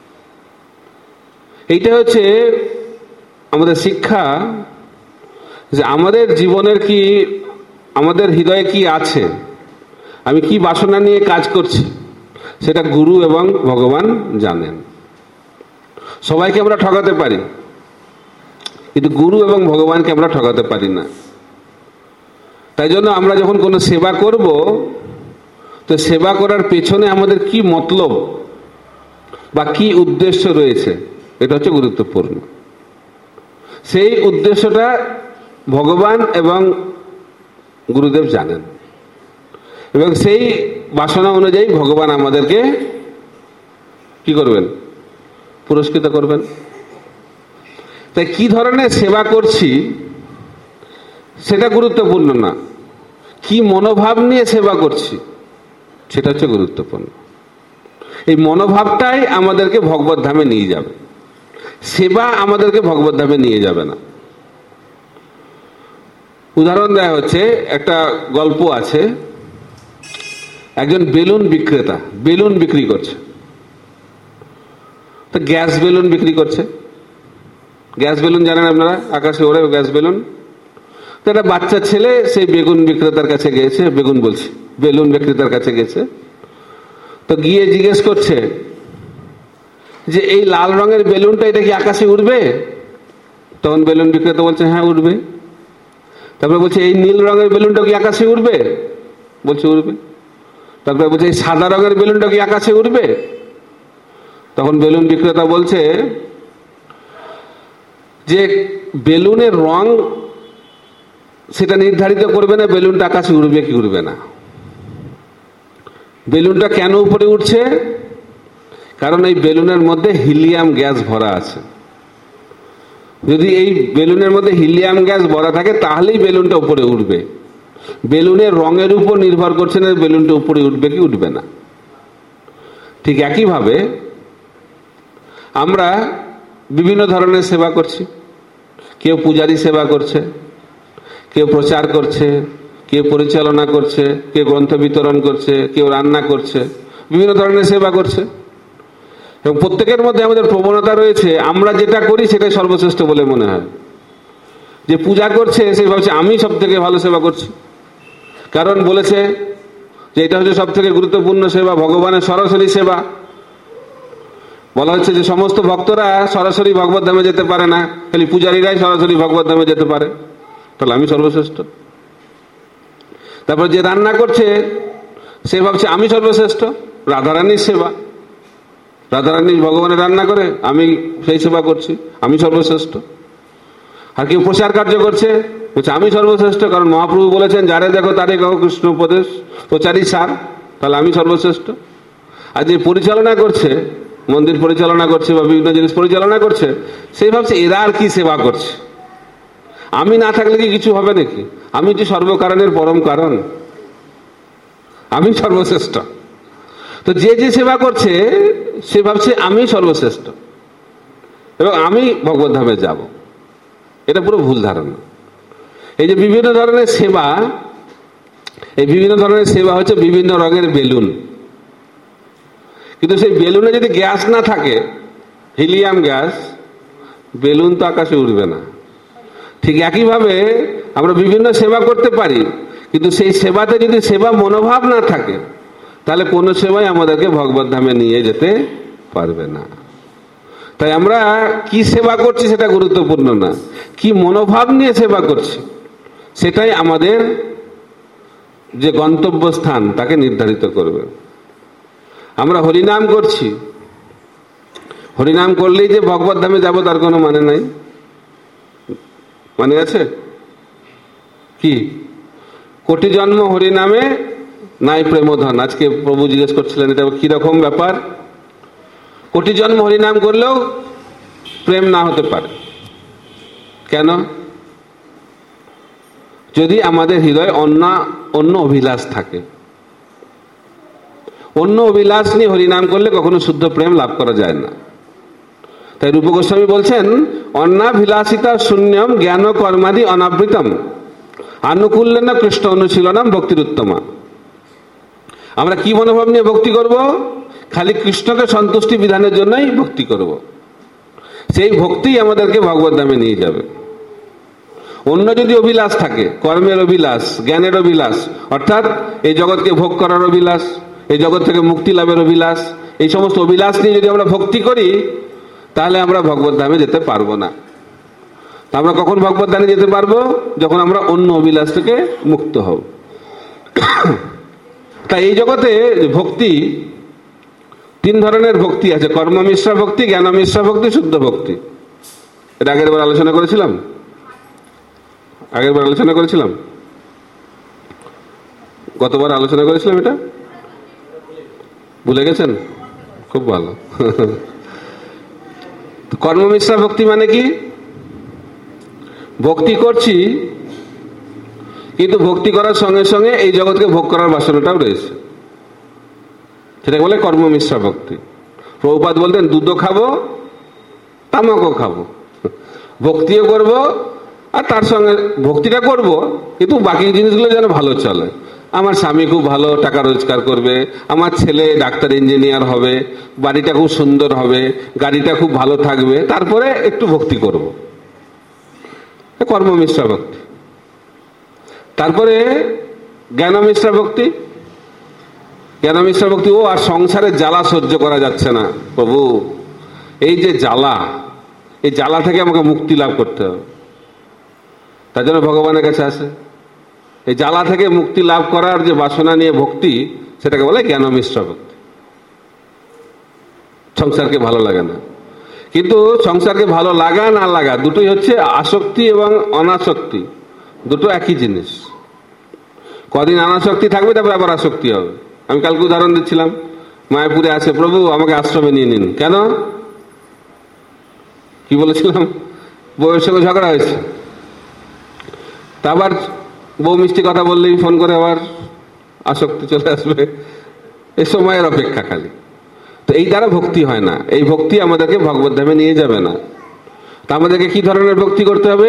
এইটা হচ্ছে আমাদের শিক্ষা, যে আমাদের জীবনের কি, আমাদের হৃদয়ে কি আছে, আমি কি বাসনা নিয়ে কাজ করছি, সেটা গুরু এবং ভগবান জানেন। সবাইকে আমরা ঠকাতে পারি, কিন্তু গুরু এবং ভগবানকে আমরা ঠকাতে পারি না। তাই জন্য আমরা যখন কোনো সেবা করব, তো সেবা করার পেছনে আমাদের কি মতলব বা কি উদ্দেশ্য রয়েছে, এটা হচ্ছে গুরুত্বপূর্ণ। সেই উদ্দেশ্যটা ভগবান এবং গুরুদেব জানেন, এবং সেই বাসনা অনুযায়ী ভগবান আমাদেরকে কি করবেন? পুরস্কৃত করবেন। তাই কি ধরনের সেবা করছি সেটা গুরুত্বপূর্ণ না, কি মনোভাব নিয়ে সেবা করছি সেটা হচ্ছে গুরুত্বপূর্ণ। এই মনোভাবটাই আমাদেরকে ভগবত ধামে নিয়ে যাবে, সেবা আমাদেরকে ভগবত ধামে নিয়ে যাবে না। উদাহরণ দেওয়া হচ্ছে, একটা গল্প আছে, একজন বেলুন বিক্রেতা বেলুন বিক্রি করছে। তো গ্যাস বেলুন বিক্রি করছে। গ্যাস বেলুন জানেন আপনারা, আকাশে ওড়ে গ্যাস বেলুন। তো একটা বাচ্চা ছেলে সেই বেগুন বিক্রেতার কাছে গিয়েছে, বেগুন বলছি বেলুন বিক্রেতার কাছে গেছে। তো গিয়ে জিজ্ঞেস করছে যে এই লাল রঙের বেলুনটা এটা কি আকাশে উড়বে? তখন বেলুন বিক্রেতা বলছে হ্যাঁ উড়বে। তারপরে বলছে এই নীল রঙের বেলুনটা কি আকাশে উড়বে? বলছে উড়বে। তারপরে বলছে এই সাদা রঙের বেলুনটা কি আকাশে উড়বে? তখন বেলুন বিক্রেতা বলছে যে বেলুনের রং সেটা নির্ধারিত করবে না বেলুনটা আকাশে উড়বে কি উড়বে না। বেলুনটা কেন উপরে উঠছে? কারণ এই বেলুনের মধ্যে হিলিয়াম গ্যাস ভরা আছে। যদি এই বেলুনের মধ্যে হিলিয়াম গ্যাস ভরা থাকে তাহলেই বেলুনটা উপরে উঠবে। বেলুনের রঙের উপর নির্ভর করছে না বেলুনটা উপরে উঠবে কি উঠবে না। ঠিক একইভাবে আমরা বিভিন্ন ধরনের সেবা করছি। কেউ পূজারী সেবা করছে, কেউ প্রচার করছে, কেউ পরিচালনা করছে, কেউ গ্রন্থ বিতরণ করছে, কেউ রান্না করছে, বিভিন্ন ধরনের সেবা করছে। এবং প্রত্যেকের মধ্যে আমাদের প্রবণতা রয়েছে আমরা যেটা করি সেটাই সর্বশ্রেষ্ঠ বলে মনে হয়। যে পূজা করছে সে ভাবছে আমি সব থেকে ভালো সেবা করছি, কারণ বলেছে যে এটা হচ্ছে সব থেকে গুরুত্বপূর্ণ সেবা, ভগবানের সরাসরি সেবা। বলা হচ্ছে যে সমস্ত ভক্তরা সরাসরি ভগবত ধামে যেতে পারে না, খালি পূজারীরাই সরাসরি ভগবত ধামে যেতে পারে, তাহলে আমি সর্বশ্রেষ্ঠ। তারপর যে রান্না করছে সে ভাবছে আমি সর্বশ্রেষ্ঠ, রাধারানীর সেবা, রাধারানী ভগবানের রান্না করে আমি সেই সেবা করছি, আমি সর্বশ্রেষ্ঠ। আর কেউ প্রচার কার্য করছে বলছে আমি সর্বশ্রেষ্ঠ, কারণ মহাপ্রভু বলেছেন যারে দেখো তারে কहो কৃষ্ণ উপদেশ প্রচারই সার, তাহলে আমি সর্বশ্রেষ্ঠ। আর যে পরিচালনা করছে, মন্দির পরিচালনা করছে বা বিভিন্ন জিনিস পরিচালনা করছে, সেই ভাবছে এরা আর কি সেবা করছে, আমি না থাকলে কি কিছু হবে নাকি, আমি যে সর্বকারণের পরম কারণ, আমি সর্বশ্রেষ্ঠ। তো যে যে সেবা করছে সে ভাবছে আমি সর্বশ্রেষ্ঠ এবং আমি ভগবত ধামে যাব। এটা পুরো ভুল ধারণা। এই যে বিভিন্ন ধরনের সেবা, এই বিভিন্ন ধরনের সেবা হচ্ছে বিভিন্ন রঙের বেলুন, কিন্তু সেই বেলুনে যদি গ্যাস না থাকে, হিলিয়াম গ্যাস, বেলুন তো আকাশে উড়বে না। ঠিক একইভাবে আমরা বিভিন্ন সেবা করতে পারি, কিন্তু সেই সেবাতে যদি সেবা মনোভাব না থাকে তাহলে কোনো সেবাই আমাদেরকে ভগবত ধামে নিয়ে যেতে পারবে না। তাই আমরা কি সেবা করছি সেটা গুরুত্বপূর্ণ না, কি মনোভাব নিয়ে সেবা করছি সেটাই আমাদের যে গন্তব্যস্থান তাকে নির্ধারিত করবে। আমরা হরিনাম করছি, হরিনাম করলেই যে ভগবত ধামে যাবো তার কোনো মানে নাই। মানে আছে কি? কোটি জন্ম হরিনামে নাই প্রেমধন। আজকে প্রভু জিজ্ঞেস করছিলেন এটা কিরকম ব্যাপার। কোটি জন্ম হরিনাম করলেও প্রেম না হতে পারে কেন? যদি আমাদের হৃদয়ে অন্য অন্য অভিলাষ থাকে। অন্য অভিলাষ নিয়ে হরিনাম করলে কখনো শুদ্ধ প্রেম লাভ করা যায় না। তাই রূপ গোস্বামী বলছেন, অন্নাভিলাষিতা শূন্যম জ্ঞান কর্মাদি অনাবৃতম আনুকূল্যেন কৃষ্ণ অনুশীলনম ভক্তির উত্তমা। আমরা কি মনোভাব নিয়ে ভক্তি করব? খালি কৃষ্ণকে সন্তুষ্টি বিধানের জন্যই ভক্তি করব। সেই ভক্তি আমাদেরকে ভগবত ধামে নিয়ে যাবে। অন্য যদি অভিলাষ থাকে, কর্মের অভিলাষ, জ্ঞানের অভিলাষ, অর্থাৎ এই জগৎকে ভোগ করার অভিলাষ, এই জগৎ থেকে মুক্তি লাভের অভিলাষ, এই সমস্ত অভিলাষ নিয়ে যদি আমরা ভক্তি করি তাহলে আমরা ভগবত ধামে যেতে পারবো না। আমরা কখন ভগবত ধামে যেতে পারবো? যখন আমরা অন্য অভিলাষ থেকে মুক্ত হব। তাই এই জগতে ভক্তি তিন ধরনের ভক্তি আছে, কর্ম মিশ্রা ভক্তি, জ্ঞান মিশ্রা ভক্তি, শুদ্ধ ভক্তি। এটা আগের বার আলোচনা করেছিলাম আগের বার আলোচনা করেছিলাম গতবার আলোচনা করেছিলাম এটা ভুলে গেছেন? খুব ভালো। কর্ম মিশ্রা ভক্তি মানে কি? ভক্তি করছি কিন্তু ভক্তি করার সঙ্গে সঙ্গে এই জগৎকে ভোগ করার বাসনাটাও রয়েছে, সেটাকে বলে কর্ম মিশ্রা ভক্তি। প্রভুপাদ বলতেন, দুধও খাবো তামাকও খাবো, ভক্তিও করব আর তার সঙ্গে ভক্তিটা করব কিন্তু বাকি জিনিসগুলো যেন ভালো চলে। আমার স্বামী খুব ভালো টাকা রোজগার করবে, আমার ছেলে ডাক্তার ইঞ্জিনিয়ার হবে, বাড়িটা খুব সুন্দর হবে, গাড়িটা খুব ভালো থাকবে, তারপরে একটু ভক্তি করব, কর্ম মিশ্রা ভক্তি। তারপরে জ্ঞান মিশ্রা ভক্তি। জ্ঞান মিশ্রা ভক্তি, ও আর সংসারের জ্বালা সহ্য করা যাচ্ছে না প্রভু, এই যে জ্বালা, এই জ্বালা থেকে আমাকে মুক্তি লাভ করতে হবে, তার জন্য ভগবানের কাছে আসে। এই জ্বালা থেকে মুক্তি লাভ করার যে বাসনা নিয়ে ভক্তি, সেটাকে বলে জ্ঞান মিশ্রা ভক্তি। সংসারকে ভালো লাগে না, কিন্তু সংসারকে ভালো লাগা না লাগা দুটোই হচ্ছে আসক্তি এবং অনাসক্তি, দুটো একই জিনিস। কদিন অনাসক্তি থাকবে, তারপর আবার আসক্তি হবে। আমি কালকে উদাহরণ দিচ্ছিলাম, মায়াপুরে আছে, প্রভু আমাকে আশ্রমে নিয়ে নিন। কেন? কি বলেছিলাম? বউয়ের সঙ্গে ঝগড়া হয়েছে, তা আবার বউ মিষ্টি কথা বললেই ফোন করে আবার আসক্তি চলে আসবে। এই সময়ের অপেক্ষা খালি। তো এই দ্বারা ভক্তি হয় না, এই ভক্তি আমাদেরকে ভগবত ধামে নিয়ে যাবে না। তা আমাদেরকে কি ধরনের ভক্তি করতে হবে?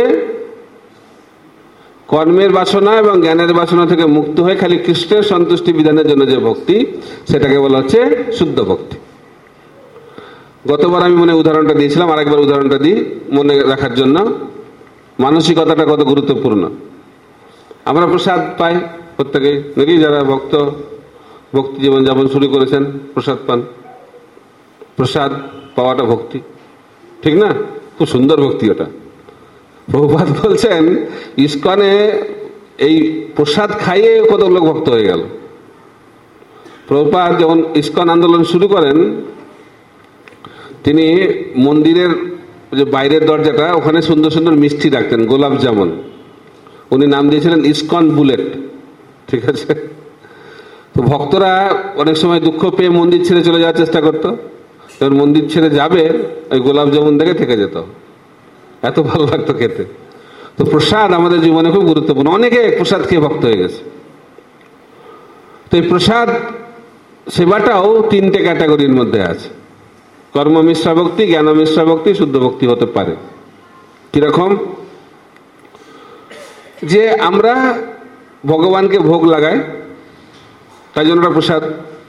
কর্মের বাসনা এবং জ্ঞানের বাসনা থেকে মুক্ত হয়ে খালি কৃষ্ণের সন্তুষ্টি বিধানের জন্য যে ভক্তি, সেটাকে বলা হচ্ছে শুদ্ধ ভক্তি। গতবার আমি মনে উদাহরণটা দিয়েছিলাম, আরেকবার উদাহরণটা দিই মনে রাখার জন্য। মানসিকতাটা কত গুরুত্বপূর্ণ। আমরা প্রসাদ পাই প্রত্যেকে নাকি, যারা ভক্ত ভক্তি জীবন যাপন শুরু করেছেন প্রসাদ পান। প্রসাদ পাওয়াটা ভক্তি, ঠিক না? খুব সুন্দর ভক্তি ওটা। প্রভুপাদ বলছেন, ইস্কনে এই প্রসাদ খাইয়ে কত লোক ভক্ত হয়ে গেল। প্রভুপাদ যখন ইস্কন আন্দোলন শুরু করেন, তিনি মন্দিরের যে বাইরের দরজাটা, ওখানে সুন্দর সুন্দর মিষ্টি রাখতেন, গোলাপ জামুন। উনি নাম দিয়েছিলেন ইস্কন বুলেট, ঠিক আছে? তো ভক্তরা অনেক সময় দুঃখ পেয়ে মন্দির ছেড়ে চলে যাওয়ার চেষ্টা করতো। যখন মন্দির ছেড়ে যাবে, ওই গোলাপ জামুন দেখে থেকে যেত, এত ভালো লাগতো খেতে। তো প্রসাদ আমাদের জীবনে খুব গুরুত্বপূর্ণ। অনেকে প্রসাদ খেয়ে ভক্ত হয়ে গেছে। তো এই প্রসাদ সেবাটাও তিনটে ক্যাটাগরির মধ্যে আছে, কর্ম মিশ্রা ভক্তি, জ্ঞান মিশ্রা ভক্তি, শুদ্ধ ভক্তি হতে পারে। কিরকম? যে আমরা ভগবানকে ভোগ লাগাই, তাই জন্য ওটা প্রসাদ।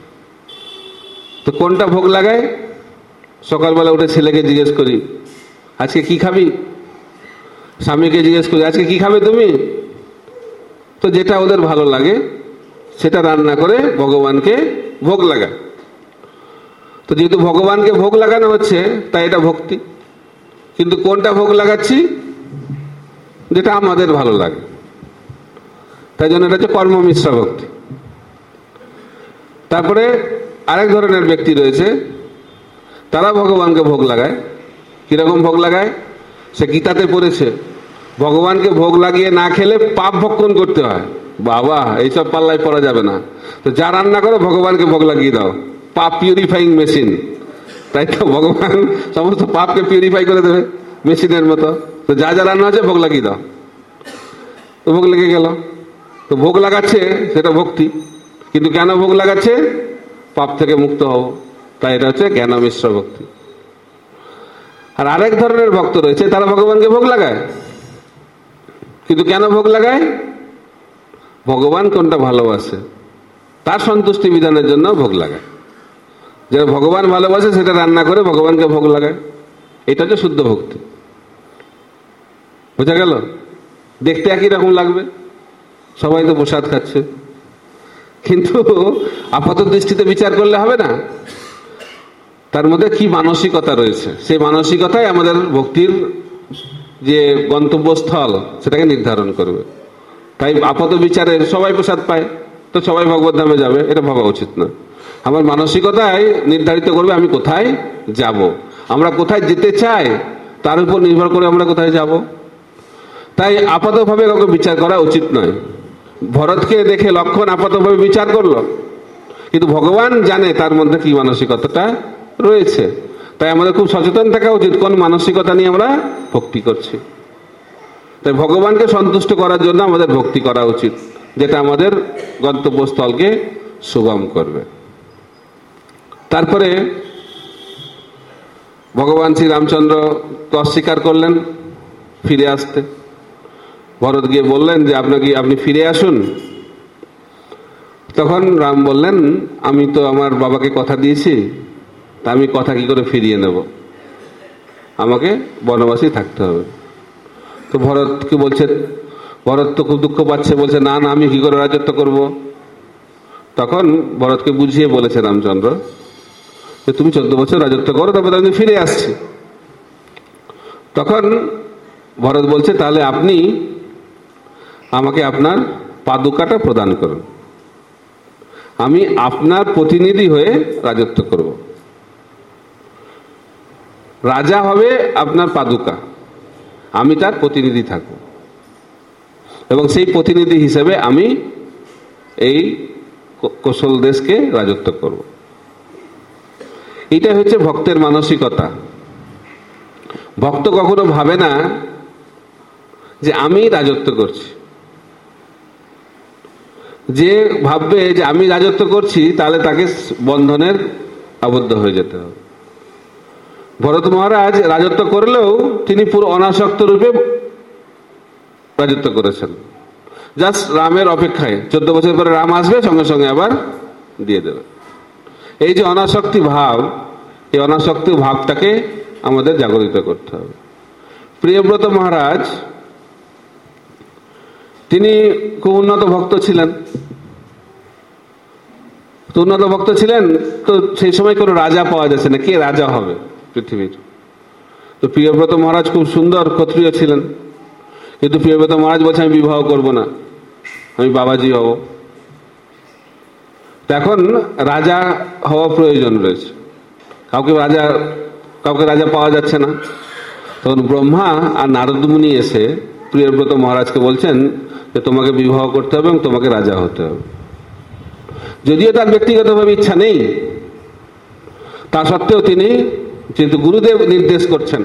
তো কোনটা ভোগ লাগাই? সকালবেলা উঠে ছেলেকে জিজ্ঞেস করি আজকে কি খাবি, স্বামীকে জিজ্ঞেস করি আজকে কি খাবে তুমি। তো যেটা ওদের ভালো লাগে সেটা রান্না করে ভগবানকে ভোগ লাগায়। তো যেহেতু ভগবানকে ভোগ লাগানো হচ্ছে, তাই এটা ভক্তি। কিন্তু কোনটা ভোগ লাগাচ্ছি? যেটা আমাদের ভালো লাগে। তাই জন্য এটা হচ্ছে কর্ম মিশ্র ভক্তি। তারপরে আরেক ধরনের ব্যক্তি রয়েছে, তারা ভগবানকে ভোগ লাগায়। কিরকম ভোগ লাগায়? সে গীতাতে পড়েছে, ভগবানকে ভোগ লাগিয়ে না খেলে পাপ ভক্ষণ করতে হয়। বাবা, এইসব পাল্লায় পড়া যাবে না। তো যা রান্না করো ভগবানকে ভোগ লাগিয়ে দাও, পাপ পিউরিফাইং মেশিন। তাই তো, ভগবান সমস্ত পাপকে পিউরিফাই করে দেবে মেশিনের মতো। তো যা যা রান্না আছে ভোগ লাগিয়ে দাও, তো ভোগ লেগে গেল। তো ভোগ লাগাচ্ছে সেটা ভক্তি, কিন্তু কেন ভোগ লাগাচ্ছে? পাপ থেকে মুক্ত হব। তাই এটা হচ্ছে জ্ঞান মিশ্র ভক্তি। আর আরেক ধরনের ভক্ত রয়েছে, তারা ভগবানকে ভোগ লাগায়, কিন্তু কেন ভোগ লাগায়? ভগবান কোনটা ভালোবাসে তার সন্তুষ্টি বিধানের জন্য ভোগ লাগায়। যারা ভগবান ভালোবাসে সেটা রান্না করে ভগবানকে ভোগ লাগায়। এটা হচ্ছে শুদ্ধ ভক্তি। বোঝা গেল? দেখতে একই রকম লাগবে, সবাই তো প্রসাদ খাচ্ছে, কিন্তু আপাত দৃষ্টিতে বিচার করলে হবে না, তার মধ্যে কি মানসিকতা রয়েছে। সেই মানসিকতাই আমাদের ভক্তির যে গন্তব্যস্থল সেটাকে নির্ধারণ করবে। তাই আপাত বিচারে সবাই প্রসাদ পায়, তো সবাই ভগবত ধামে যাবে, এটা ভাবা উচিত না। আমার মানসিকতাই নির্ধারিত করবে আমি কোথায় যাব। আমরা কোথায় যেতে চাই তার উপর নির্ভর করে আমরা কোথায় যাব। তাই আপাতভাবে কাউকে বিচার করা উচিত নয়। ভরতকে দেখে লক্ষ্মণ আপাতভাবে বিচার করলো, কিন্তু ভগবান জানে তার মধ্যে কি মানসিকতাটা রয়েছে। তাই আমাদের খুব সচেতন থাকা উচিত কোন মানসিকতা নিয়ে আমরা ভক্তি করছি। তাই ভগবানকে সন্তুষ্ট করার জন্য আমাদের ভক্তি করা উচিত, যেটা আমাদের গন্তব্যস্থলকে সুগম করবে। তারপরে ভগবান শ্রী রামচন্দ্রকে অস্বীকার করলেন ফিরে আসতে। ভরত গিয়ে বললেন যে আপনাকে আপনি ফিরে আসুন। তখন রাম বললেন, আমি তো আমার বাবাকে কথা দিয়েছি, তা আমি কথা কি করে ফিরিয়ে নেব, আমাকে বনবাসী থাকতে হবে। তো ভরতকে বলছে, ভরত তো খুব দুঃখ পাচ্ছে, বলছে না না আমি কি করে রাজত্ব করব। তখন ভরতকে বুঝিয়ে বলেছে রামচন্দ্র যে তুমি চোদ্দ বছর রাজত্ব করো, তারপরে আমি ফিরে আসছি। তখন ভরত বলছে তাহলে আপনি আমাকে আপনার পাদুকাটা প্রদান করুন, আমি আপনার প্রতিনিধি হয়ে রাজত্ব করব। রাজা হবে আপনার পাদুকা, আমি তার প্রতিনিধি থাকব, এবং সেই প্রতিনিধি হিসেবে আমি এই কোশল দেশকে রাজত্ব করব। এটা হচ্ছে ভক্তের মানসিকতা। ভক্ত কখনো ভাবে না যে আমি রাজত্ব করছি। যে ভাববে যে আমি রাজত্ব করছি তাহলে তাকে বন্ধনের আবদ্ধ হয়ে যেতে হবে। ভরত মহারাজ রাজত্ব করলেও তিনি পুরো অনাসক্ত রূপে রাজত্ব করেছেন, জাস্ট রামের অপেক্ষায়। চোদ্দ বছর পরে রাম আসবে, সঙ্গে সঙ্গে আবার দিয়ে দেবে। এই যে অনাসক্তি ভাব, এই অনাসক্তি ভাবটাকে আমাদের জাগরিত করতে হবে। প্রিয়ব্রত মহারাজ তিনি খুব উন্নত ভক্ত ছিলেন। তো উন্নত ভক্ত ছিলেন, তো সেই সময় কোনো রাজা পাওয়া যাচ্ছে না, কে রাজা হবে পৃথিবীর। তো প্রিয়ব্রত মহারাজ খুব সুন্দর ক্ষত্রিয় ছিলেন, কিন্তু প্রিয়ব্রত মহারাজ বলছে আমি বিবাহ করব না, আমি বাবাজি হব। এখন রাজা হওয়া প্রয়োজন রয়েছে, কাউকে রাজা কাউকে রাজা পাওয়া যাচ্ছে না। তখন ব্রহ্মা আর নারদ মুনি এসে প্রিয়ব্রত মহারাজকে বলছেন যে তোমাকে বিবাহ করতে হবে এবং তোমাকে রাজা হতে হবে। যদিও তার ব্যক্তিগতভাবে ইচ্ছা নেই, তা সত্ত্বেও তিনি যেহেতু গুরুদেব নির্দেশ করছেন,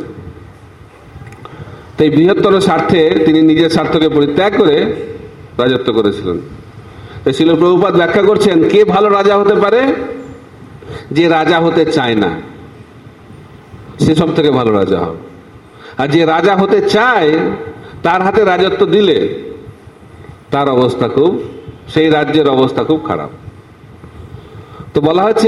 তাই বৃহত্তর স্বার্থে তিনি নিজের স্বার্থকে পরিত্যাগ করে রাজত্ব করেছিলেন। শ্রীল প্রভুপাদ ব্যাখ্যা করছেন কে ভালো রাজা হতে পারে? যে রাজা হতে চায় না, সে সব থেকে ভালো রাজা হবে। আর যে রাজা হতে চায় তার হাতে রাজত্ব দিলে তার অবস্থা খুব, সেই রাজ্যের অবস্থা খুব খারাপ। তো বলা হচ্ছে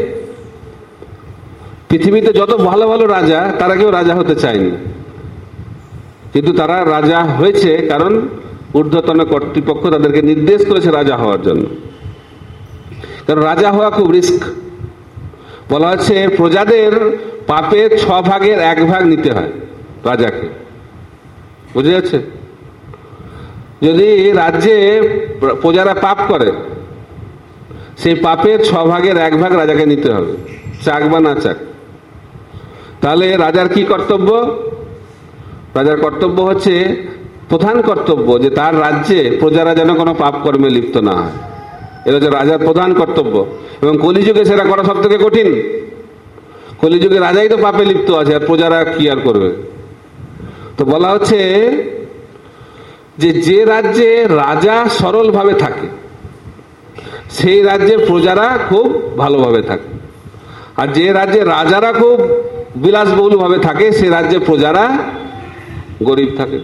পৃথিবীতে যত ভালো ভালো রাজা তারা কেউ রাজা হতে চায়নি, কিন্তু তারা রাজা হয়েছে কারণ ঊর্ধ্বতন কর্তৃপক্ষ তাদেরকে নির্দেশ করেছে রাজা হওয়ার জন্য। কারণ রাজা হওয়া খুব রিস্ক। বলা হচ্ছে প্রজাদের পাপের ছ ভাগের এক ভাগ নিতে হয় রাজাকে। বুঝে যাচ্ছে? যদি রাজ্যে প্রজারা পাপ করে, সেই পাপের ছ ভাগের এক ভাগ রাজাকে নিতে হবে, চাক বা না চাক। তাহলে রাজার কি কর্তব্য? রাজার কর্তব্য হচ্ছে, প্রধান কর্তব্য যে তার রাজ্যে প্রজারা যেন কোনো পাপ কর্মে লিপ্ত না হয়। এটা হচ্ছে রাজার প্রধান কর্তব্য। এবং কলিযুগে সেটা করা সব থেকে কঠিন। কলিযুগে রাজাই তো পাপে লিপ্ত আছে, আর প্রজারা কি আর করবে? তো বলা হচ্ছে যে যে রাজ্যে রাজা সরলভাবে থাকে, সেই রাজ্যে প্রজারা খুব ভালোভাবে থাকে। আর যে রাজ্যে রাজারা খুব বিলাসবহুল ভাবে থাকে, সে রাজ্যে প্রজারা গরিব থাকে।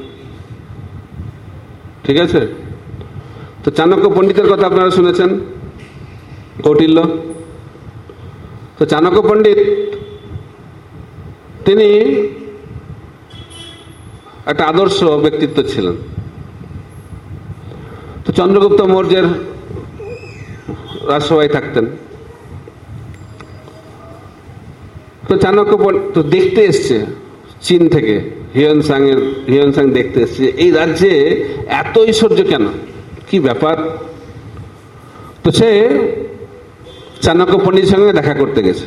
ঠিক আছে? তো চাণক্য পণ্ডিতের কথা আপনারা শুনেছেন, কৌটিল্য। তো চাণক্য পণ্ডিত তিনি একটা আদর্শ ব্যক্তিত্ব ছিলেন। তো চন্দ্রগুপ্ত মৌর্যের রাজসভায় থাকতেন। তো চাণক্য তো দেখতে এসছে চীন থেকে, হিউয়েনসাং এর হিউয়েনসাং দেখতে এসছে এই রাজ্যে এত ঐশ্বর্য কেন, কি ব্যাপার। তো সে চাণক্য পণ্ডিতের সঙ্গে দেখা করতে গেছে।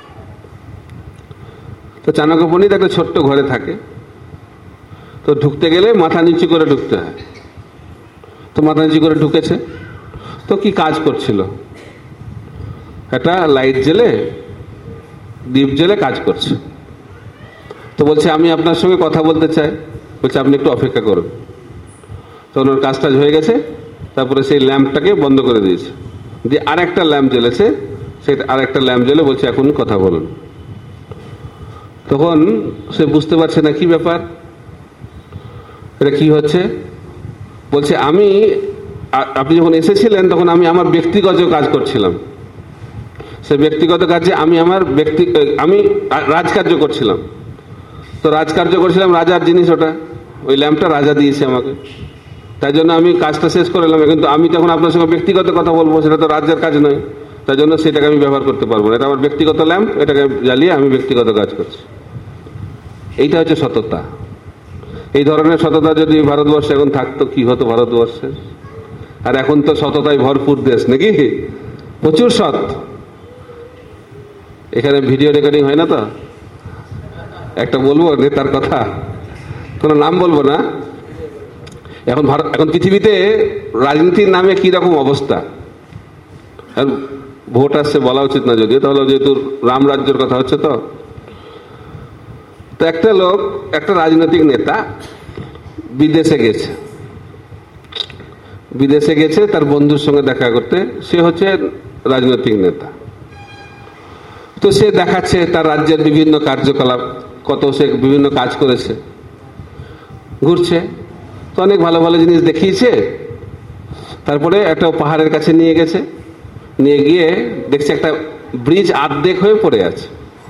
তো চাণক্য পণ্ডিত একটা ছোট্ট ঘরে থাকে। তো ঢুকতে গেলে মাথা নিচু করে ঢুকতে হয়। তো মাথা নিচু করে ঢুকেছে। তো কি কাজ করছিল? একটা লাইট জেলে, দ্বীপ জেলে কাজ করছে। তো বলছে, আমি আপনার সঙ্গে কথা বলতে চাই। বলছে, আপনি একটু অপেক্ষা করুন। তো ওনার কাজ টাজ হয়ে গেছে। তারপরে সেই ল্যাম্পটাকে বন্ধ করে দিয়েছে, দিয়ে আর একটা ল্যাম্প জ্বেলেছে। সেটা আর একটা ল্যাম্প জ্বেলে বলছে, এখন কথা বলুন। তখন সে বুঝতে পারছে না কি ব্যাপার, এটা কি হচ্ছে। বলছে, আমি আপনি যখন এসেছিলেন তখন আমি আমার ব্যক্তিগত কাজ করছিলাম। সে ব্যক্তিগত কাজে আমি আমার ব্যক্তি আমি রাজকার্য করছিলাম। তো রাজকার্য করছিলাম, রাজার জিনিস ওটা, ওই ল্যাম্পটা রাজা দিয়েছে আমাকে, তাই জন্য আমি কাজটা শেষ করে এলাম। কিন্তু আমি তখন আপনার সঙ্গে ব্যক্তিগত কথা বলবো, সেটা তো রাজ্যের কাজ নয়, তাই জন্য সেটাকে আমি ব্যবহার করতে পারবো না। এটা আমার ব্যক্তিগত ল্যাম্প, এটাকে জ্বালিয়ে আমি ব্যক্তিগত কাজ করছি। এইটা হচ্ছে সততা। এই ধরনের সততা যদি ভারতবর্ষে এখন থাকতো, কি হতো ভারতবর্ষে। আর এখন তো সততায় ভরপুর দেশ, নাকি? প্রচুর সৎ। এখানে ভিডিও রেকর্ডিং হয় না তো? একটা বলবো নেতার কথা, কোনো নাম বলবো না। এখন ভারত এখন পৃথিবীতে রাজনীতির নামে কি রকম অবস্থা, ভোট আসছে বলা উচিত না যদিও, তাহলে যেহেতু রাম রাজ্যের কথা হচ্ছে, তো তো একটা লোক, একটা রাজনৈতিক নেতা বিদেশে গেছে। বিদেশে গেছে তার বন্ধুর সঙ্গে দেখা করতে। সে হচ্ছে রাজনৈতিক নেতা। তো সে দেখাচ্ছে তার রাজ্যের বিভিন্ন কার্যকলাপ, কত সে বিভিন্ন কাজ করেছে, ঘুরছে। তো অনেক ভালো ভালো জিনিস দেখিয়েছে। তারপরে একটা পাহাড়ের কাছে নিয়ে গেছে, নিয়ে গিয়ে দেখছে একটা ব্রিজ আর্ধেক হয়ে পড়ে আছে।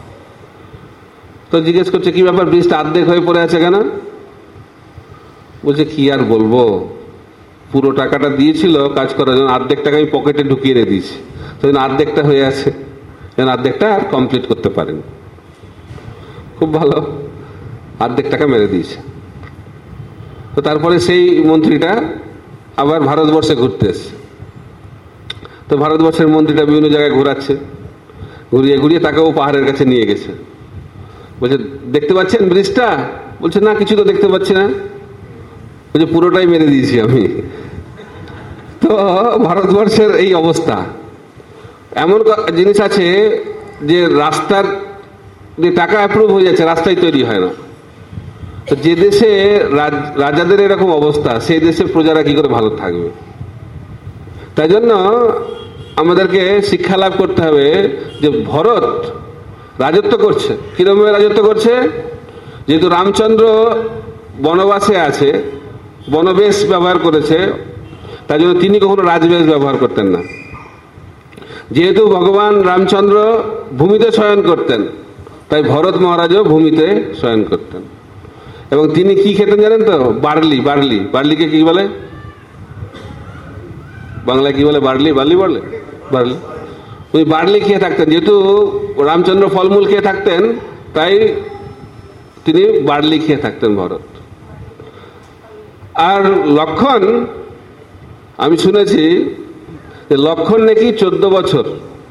তো জিজ্ঞেস করছে, কি ব্যাপার, ব্রিজটা আর্ধেক হয়ে পড়ে আছে কেন? বলছে, কি আর বলবো, পুরো টাকাটা দিয়েছিল কাজ করার জন্য, অর্ধেক টাকা আমি পকেটে ঢুকিয়ে রেখে দিয়েছি, তো অর্ধেকটা হয়ে আছে, অর্ধেকটা আর কমপ্লিট করতে পারেনি। খুব ভালো, অর্ধেক টাকা মেরে দিয়েছে। তো তারপরে সেই মন্ত্রীটা আবার ভারতবর্ষে ঘুরতে এসছে। তো ভারতবর্ষের মন্ত্রীটা বিভিন্ন জায়গায় ঘোরাচ্ছে, ঘুরিয়ে ঘুরিয়ে তাকেও পাহাড়ের কাছে নিয়ে গেছে। বলছে, দেখতে পাচ্ছেন ব্রিজটা? বলছে, না, কিছু তো দেখতে পাচ্ছি না। বলছে, পুরোটাই মেরে দিয়েছি আমি। তো ভারতবর্ষের এই অবস্থা। এমন জিনিস আছে যে রাস্তার যে টাকা অ্যাপ্রুভ হয়ে যাচ্ছে, রাস্তায় তৈরি হয় না। তো যে দেশে রাজাদের এরকম অবস্থা, সেই দেশের প্রজারা কি করে ভালো থাকবে? তাই জন্য আমাদেরকে শিক্ষা লাভ করতে হবে যে ভরত রাজত্ব করছে, কিরকম রাজত্ব করছে। যেহেতু রামচন্দ্র বনবাসে আছে, বনবেশ ব্যবহার করেছে, তাই জন্য তিনি কখনো রাজবেশ ব্যবহার করতেন না। যেহেতু ভগবান রামচন্দ্র ভূমিতে শয়ন করতেন, তাই ভরত মহারাজও ভূমিতে শয়ন করতেন। এবং তিনি কি খেতেন জানেন তো? বার্লি। বার্লি বার্লিকে কি বলে বাংলায়? কি বলে? বার্লি বার্লি বলে বার্লি। উনি বার্লি খেয়ে থাকতেন। যেহেতু রামচন্দ্র ফলমূল খেয়ে থাকতেন, তাই তিনি বার্লি খেয়ে থাকতেন ভরত। আর লক্ষণ, আমি শুনেছি যে লক্ষণ নাকি চোদ্দ বছর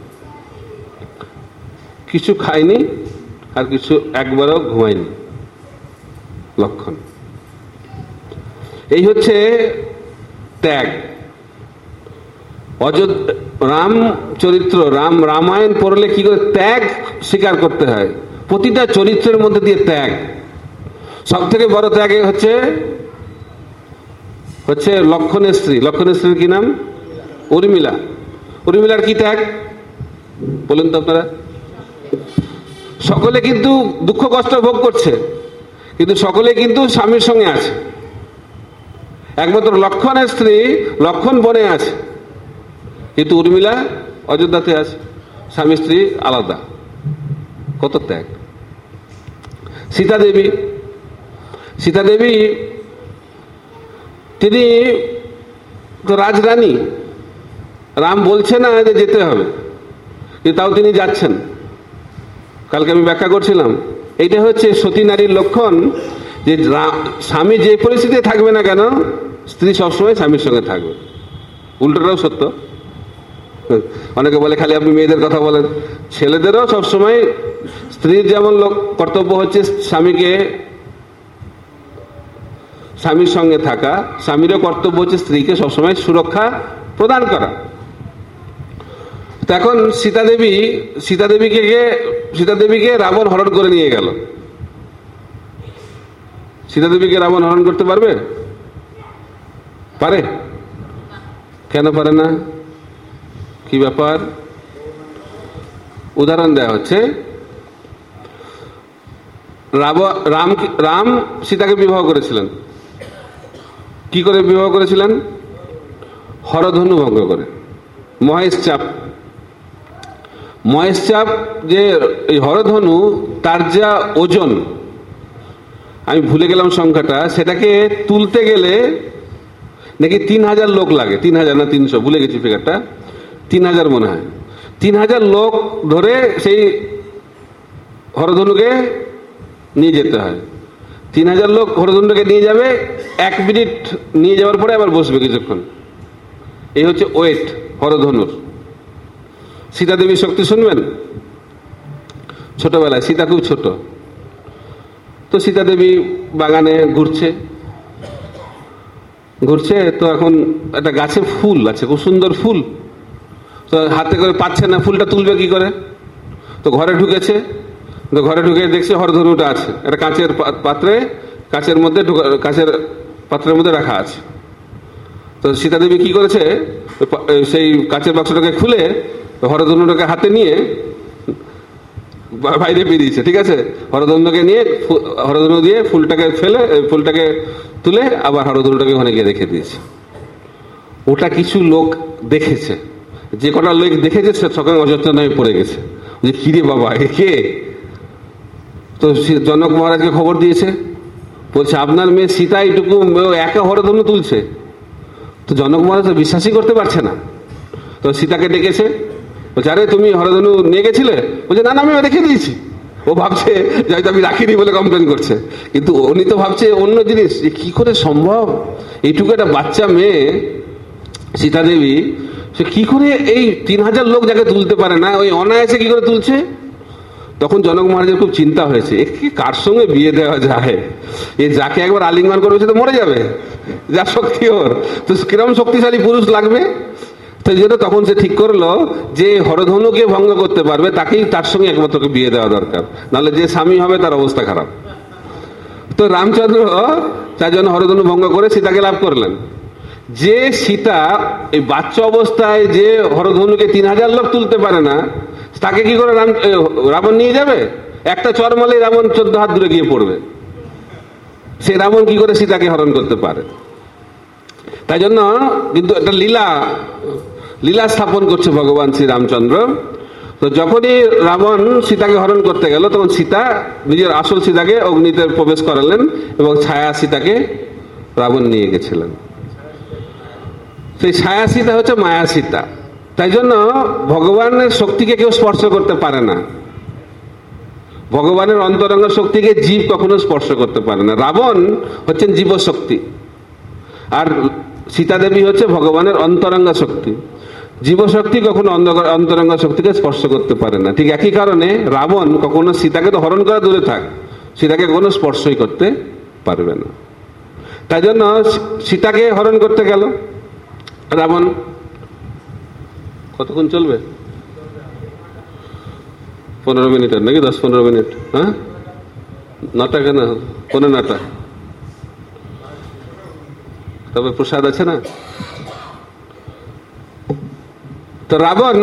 কিছু খায়নি আর কিছু একবারও ঘুমায়নি। লক্ষণ এই হচ্ছে ত্যাগ। অযোধ্যা রাম চরিত্র, রাম রামায়ণ পড়লে কি করে ত্যাগ স্বীকার করতে হয়, প্রতিটা চরিত্রের মধ্যে দিয়ে ত্যাগ। সব থেকে বড় ত্যাগ হচ্ছে হচ্ছে লক্ষণের স্ত্রী। লক্ষণের স্ত্রীর কি নাম? উর্মিলা। উর্মিলার কি ত্যাগ বলুন তো আপনারা? সকলে কিন্তু দুঃখ কষ্ট ভোগ করছে, কিন্তু সকলে কিন্তু স্বামীর সঙ্গে আছে। একমাত্র লক্ষণের স্ত্রী লক্ষণ বনে আছে, কিন্তু উর্মিলা অযোধ্যাতে আছে, স্বামী স্ত্রী আলাদা। কত ত্যাগ! সীতা দেবী, সীতা দেবী তিনি তো রাজরানী, রাম বলছে না যে যেতে হবে, কিন্তু তাও তিনি যাচ্ছেন। কালকে আমি ব্যাখ্যা করছিলাম, এইটা হচ্ছে সতী নারীর লক্ষণ, যে স্বামী যে পরিস্থিতিতে থাকবে না কেন, স্ত্রী সবসময় স্বামীর সঙ্গে থাকবে। উল্টোটাও সত্য। অনেকে বলে খালি আপনি মেয়েদের কথা বলেন, ছেলেদেরও সবসময় স্ত্রীর যেমন কর্তব্য হচ্ছে স্বামীকে স্বামীর সঙ্গে থাকা, স্বামীরও কর্তব্য হচ্ছে স্ত্রীকে সবসময় সুরক্ষা প্রদান করা। তখন সীতা দেবী সীতা দেবীকে সীতা দেবীকে রাবণ হরণ করে নিয়ে গেল। সীতা দেবীকে রাবণ হরণ করতে পারবে? পারে? কেন পারে না? কি ব্যাপার? উদাহরণ দেওয়া হচ্ছে, রাম রাম সীতাকে বিবাহ করেছিলেন। কি করে বিবাহ করেছিলেন? হরধনু ভঙ্গ করে। মহেশ চাপ, মহেশ চাপ যে এই হরধনু, তার যা ওজন, আমি ভুলে গেলাম সংখ্যাটা, সেটাকে তুলতে গেলে নাকি তিন হাজার লোক লাগে। তিন হাজার না তিনশো, ভুলে গেছি ফিগারটা, তিন হাজার মনে হয়। তিন হাজার লোক ধরে সেই হরধনুকে নিয়ে যেতে হয়। তিন হাজার লোক হরধনুকে নিয়ে যাবে, এক মিনিট নিয়ে যাওয়ার পরে আবার বসবে কিছুক্ষণ। এই হচ্ছে ওয়েট হরধনুর। সীতা দেবীর শক্তি শুনবেন। ছোটবেলায় সীতা খুব ছোট, তো সীতা দেবী বাগানে ঘুরছে ঘুরছে তো এখন একটা গাছে ফুল আছে, খুব সুন্দর ফুল, তো হাতে করে পাচ্ছে না, ফুলটা তুলবে কি করে? তো ঘরে ঢুকেছে, তো ঘরে ঢুকে দেখছে হরধনুটা আছে একটা কাঁচের পাত্রে, কাঁচের মধ্যে কাঁচের পাত্রের মধ্যে রাখা আছে। তো সীতা দেবী কি করেছে, সেই কাঁচের বাক্সটাকে খুলে হরধনুটাকে হাতে নিয়ে বাইরে বেরিয়েছে। ঠিক আছে, হরধনুকে নিয়ে হরধনু দিয়ে ফুলটাকে ফেলে, ফুলটাকে তুলে আবার হরধনুটাকে ওখানে গিয়ে রেখে দিয়েছে। ওটা কিছু লোক দেখেছে, যে কটা লোক দেখেছে সে সকালে অযত্ন হয়ে পড়ে গেছে যে কিরে বাবা এ কে? তো জনক মহারাজকে খবর দিয়েছে, বলছে আপনার মেয়ে সীতা এইটুকু একা হরধনু তুলছে। তো জনক মহারাজ বিশ্বাসই করতে পারছে না। তো সীতাকে ডেকেছে, বলছে আরে তুমি হরধনু নিয়ে গেছিলে? বলছে না না, আমি রেখে দিয়েছি। ও ভাবছে হয়তো আমি রাখিনি বলে কমপ্লেন করছে, কিন্তু উনি তো ভাবছে অন্য জিনিস। কি করে সম্ভব এইটুকু একটা বাচ্চা মেয়ে সীতা দেবী, সে কি করে এই তিন হাজার লোক যাকে তুলতে পারে না, ওই অনায়াসে কি করে তুলছে? তখন জনক মহারাজের খুব চিন্তা হয়েছে, একে কার সঙ্গে বিয়ে দেওয়া যায়? এ যাকে একবার আলিঙ্গন করবে সে তো মরে যাবে, যা শক্তি ওর, তো কিরম শক্তিশালী পুরুষ লাগবে। তাই জন্য তখন সে ঠিক করলো যে হরধনুকে ভঙ্গ করতে পারবে তাকেই তার সঙ্গে একমাত্র বিয়ে দেওয়া দরকার, নাহলে যে স্বামী হবে তার অবস্থা খারাপ। তো রামচন্দ্র তার জন্য হরধনু ভঙ্গ করে সীতাকে লাভ করলেন। যে সীতা এই বাচ্চা অবস্থায় যে হরধনুকে তিন হাজার লোক তুলতে পারে না, তাকে কি করে রাম রাবণ নিয়ে যাবে? একটা চর মারলেই রাবণ চোদ্দ হাত দূরে গিয়ে পড়বে। সে রাবণ কি করে সীতাকে হরণ করতে পারে? তাই জন্য কিন্তু একটা লীলা লীলা স্থাপন করছে ভগবান শ্রী রামচন্দ্র। তো যখনই রাবণ সীতাকে হরণ করতে গেল, তখন সীতা নিজের আসল সীতাকে অগ্নিতে প্রবেশ করালেন এবং ছায়া সীতাকে রাবণ নিয়ে গেছিলেন। সেই ছায়া সীতা হচ্ছে মায়া সীতা। তাই জন্য ভগবানের শক্তিকে কেউ স্পর্শ করতে পারে না। ভগবানের অন্তরঙ্গ শক্তিকে জীব কখনো স্পর্শ করতে পারে না। রাবণ হচ্ছেন জীব শক্তি, আর সীতা দেবী হচ্ছে ভগবানের অন্তরঙ্গা শক্তি। জীবশক্তি কখনো অন্তরঙ্গা শক্তিকে স্পর্শ করতে পারে না। ঠিক একই কারণে রাবণ কখনো সীতাকে তো হরণ করা দূরে থাক, সীতাকে কখনো স্পর্শই করতে পারবে না। তাই জন্য সীতাকে হরণ করতে গেল রাবণ। কতক্ষণ চলবে? পনেরো মিনিটের নাকি দশ পনেরো মিনিট? হ্যাঁ, নটা কেন? পনেরো নটা। তবে প্রসাদ আছে না? তো রাবণ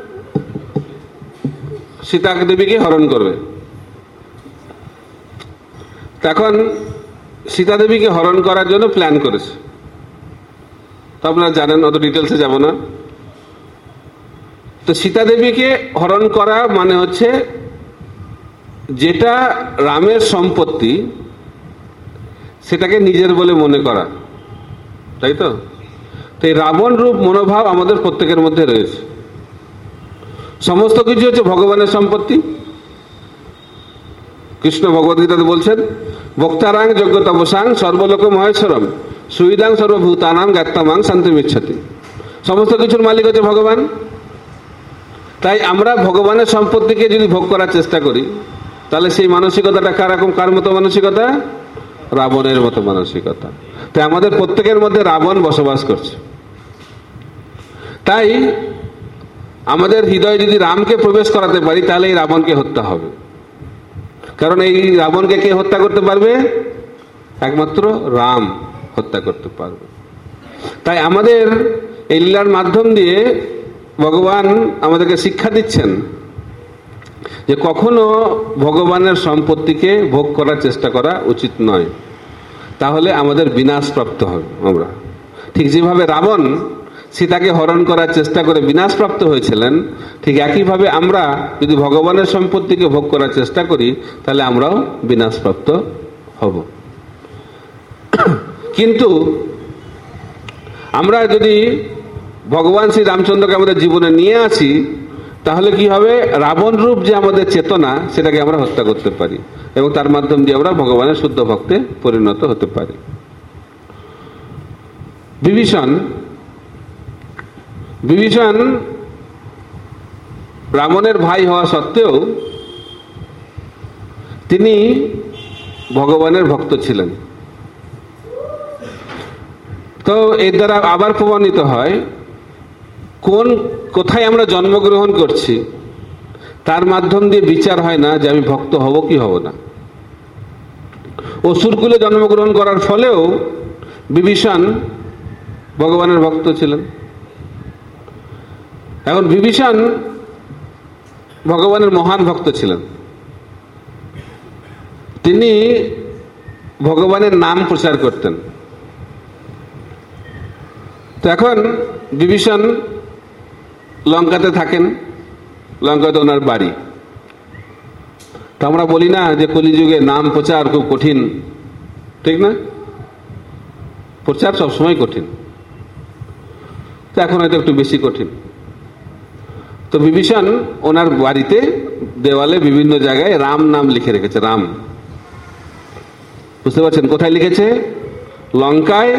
সীতা দেবীকে হরণ করবে। তখন সীতা দেবীকে হরণ করার জন্য প্ল্যান করেছে। তো আপনারা জানেন, অত ডিটেলসে যাব না। তো সীতা দেবীকে হরণ করা মানে হচ্ছে যেটা রামের সম্পত্তি সেটাকে নিজের বলে মনে করা, তাই তো? তো এই রাবণ রূপ মনোভাব আমাদের প্রত্যেকের মধ্যে রয়েছে। সমস্ত কিছু হচ্ছে ভগবানের সম্পত্তি। কৃষ্ণ ভগবদ্গীতাতে বলছেন, ভক্তারাং যজ্ঞ তপসাং সর্বলোক মহেশ্বরম সুবিধাং সর্বভূতানাং জ্ঞাত্তামাং শান্তিমিচ্ছতি। সমস্ত কিছুর মালিক হচ্ছে ভগবান। তাই আমরা ভগবানের সম্পত্তিকে যদি ভোগ করার চেষ্টা করি, তাহলে সেই মানসিকতাটা কারকম, কার মতো মানসিকতা? রাবণের মতো মানসিকতা। তাই আমাদের প্রত্যেকের মধ্যে রাবণ বসবাস করছে। তাই আমাদের হৃদয়ে যদি রামকে প্রবেশ করাতে পারি, তাহলে এই রাবণকে হত্যা হবে। কারণ এই রাবণকে কে হত্যা করতে পারবে? একমাত্র রাম হত্যা করতে পারবে। তাই আমাদের এই লীলার মাধ্যম দিয়ে ভগবান আমাদেরকে শিক্ষা দিচ্ছেন যে কখনো ভগবানের সম্পত্তিকে ভোগ করার চেষ্টা করা উচিত নয়, তাহলে আমাদের বিনাশ প্রাপ্ত হবে আমরা। ঠিক যেভাবে রাবণ সীতাকে হরণ করার চেষ্টা করে বিনাশপ্রাপ্ত হয়েছিলেন, ঠিক একইভাবে আমরা যদি ভগবানের সম্পত্তিকে ভোগ করার চেষ্টা করি, তাহলে আমরাও বিনাশপ্রাপ্ত হব। কিন্তু আমরা যদি ভগবান শ্রী রামচন্দ্রকে আমাদের জীবনে নিয়ে আসি, তাহলে কি হবে? রাবণ রূপ যে আমাদের চেতনা, সেটাকে আমরা হত্যা করতে পারি এবং তার মাধ্যম দিয়ে আমরা ভগবানের শুদ্ধ ভক্তে পরিণত হতে পারি। বিভীষণ বিভীষণ রাবণের ভাই হওয়া সত্ত্বেও তিনি ভগবানের ভক্ত ছিলেন। তো এর দ্বারা আবার প্রমাণিত হয় কোন কোথায় আমরা জন্মগ্রহণ করছি তার মাধ্যম দিয়ে বিচার হয় না যে আমি ভক্ত হব কি হব না। অসুরকুলে জন্মগ্রহণ করার ফলেও বিভীষণ ভগবানের ভক্ত ছিলেন। এখন বিভীষণ ভগবানের মহান ভক্ত ছিলেন। তিনি ভগবানের নাম প্রচার করতেন। তো এখন বিভীষণ লঙ্কাতে থাকেন, লঙ্কাতে ওনার বাড়ি। তো আমরা বলি না যে কলিযুগে নাম প্রচার খুব কঠিন, ঠিক না? প্রচার সবসময় কঠিন, তো এখন হয়তো একটু বেশি কঠিন। তো বিভীষণ ওনার বাড়িতে দেওয়ালে বিভিন্ন জায়গায় রাম নাম লিখে রেখেছে। রাম, বুঝতে পারছেন কোথায় লিখেছে? লঙ্কায়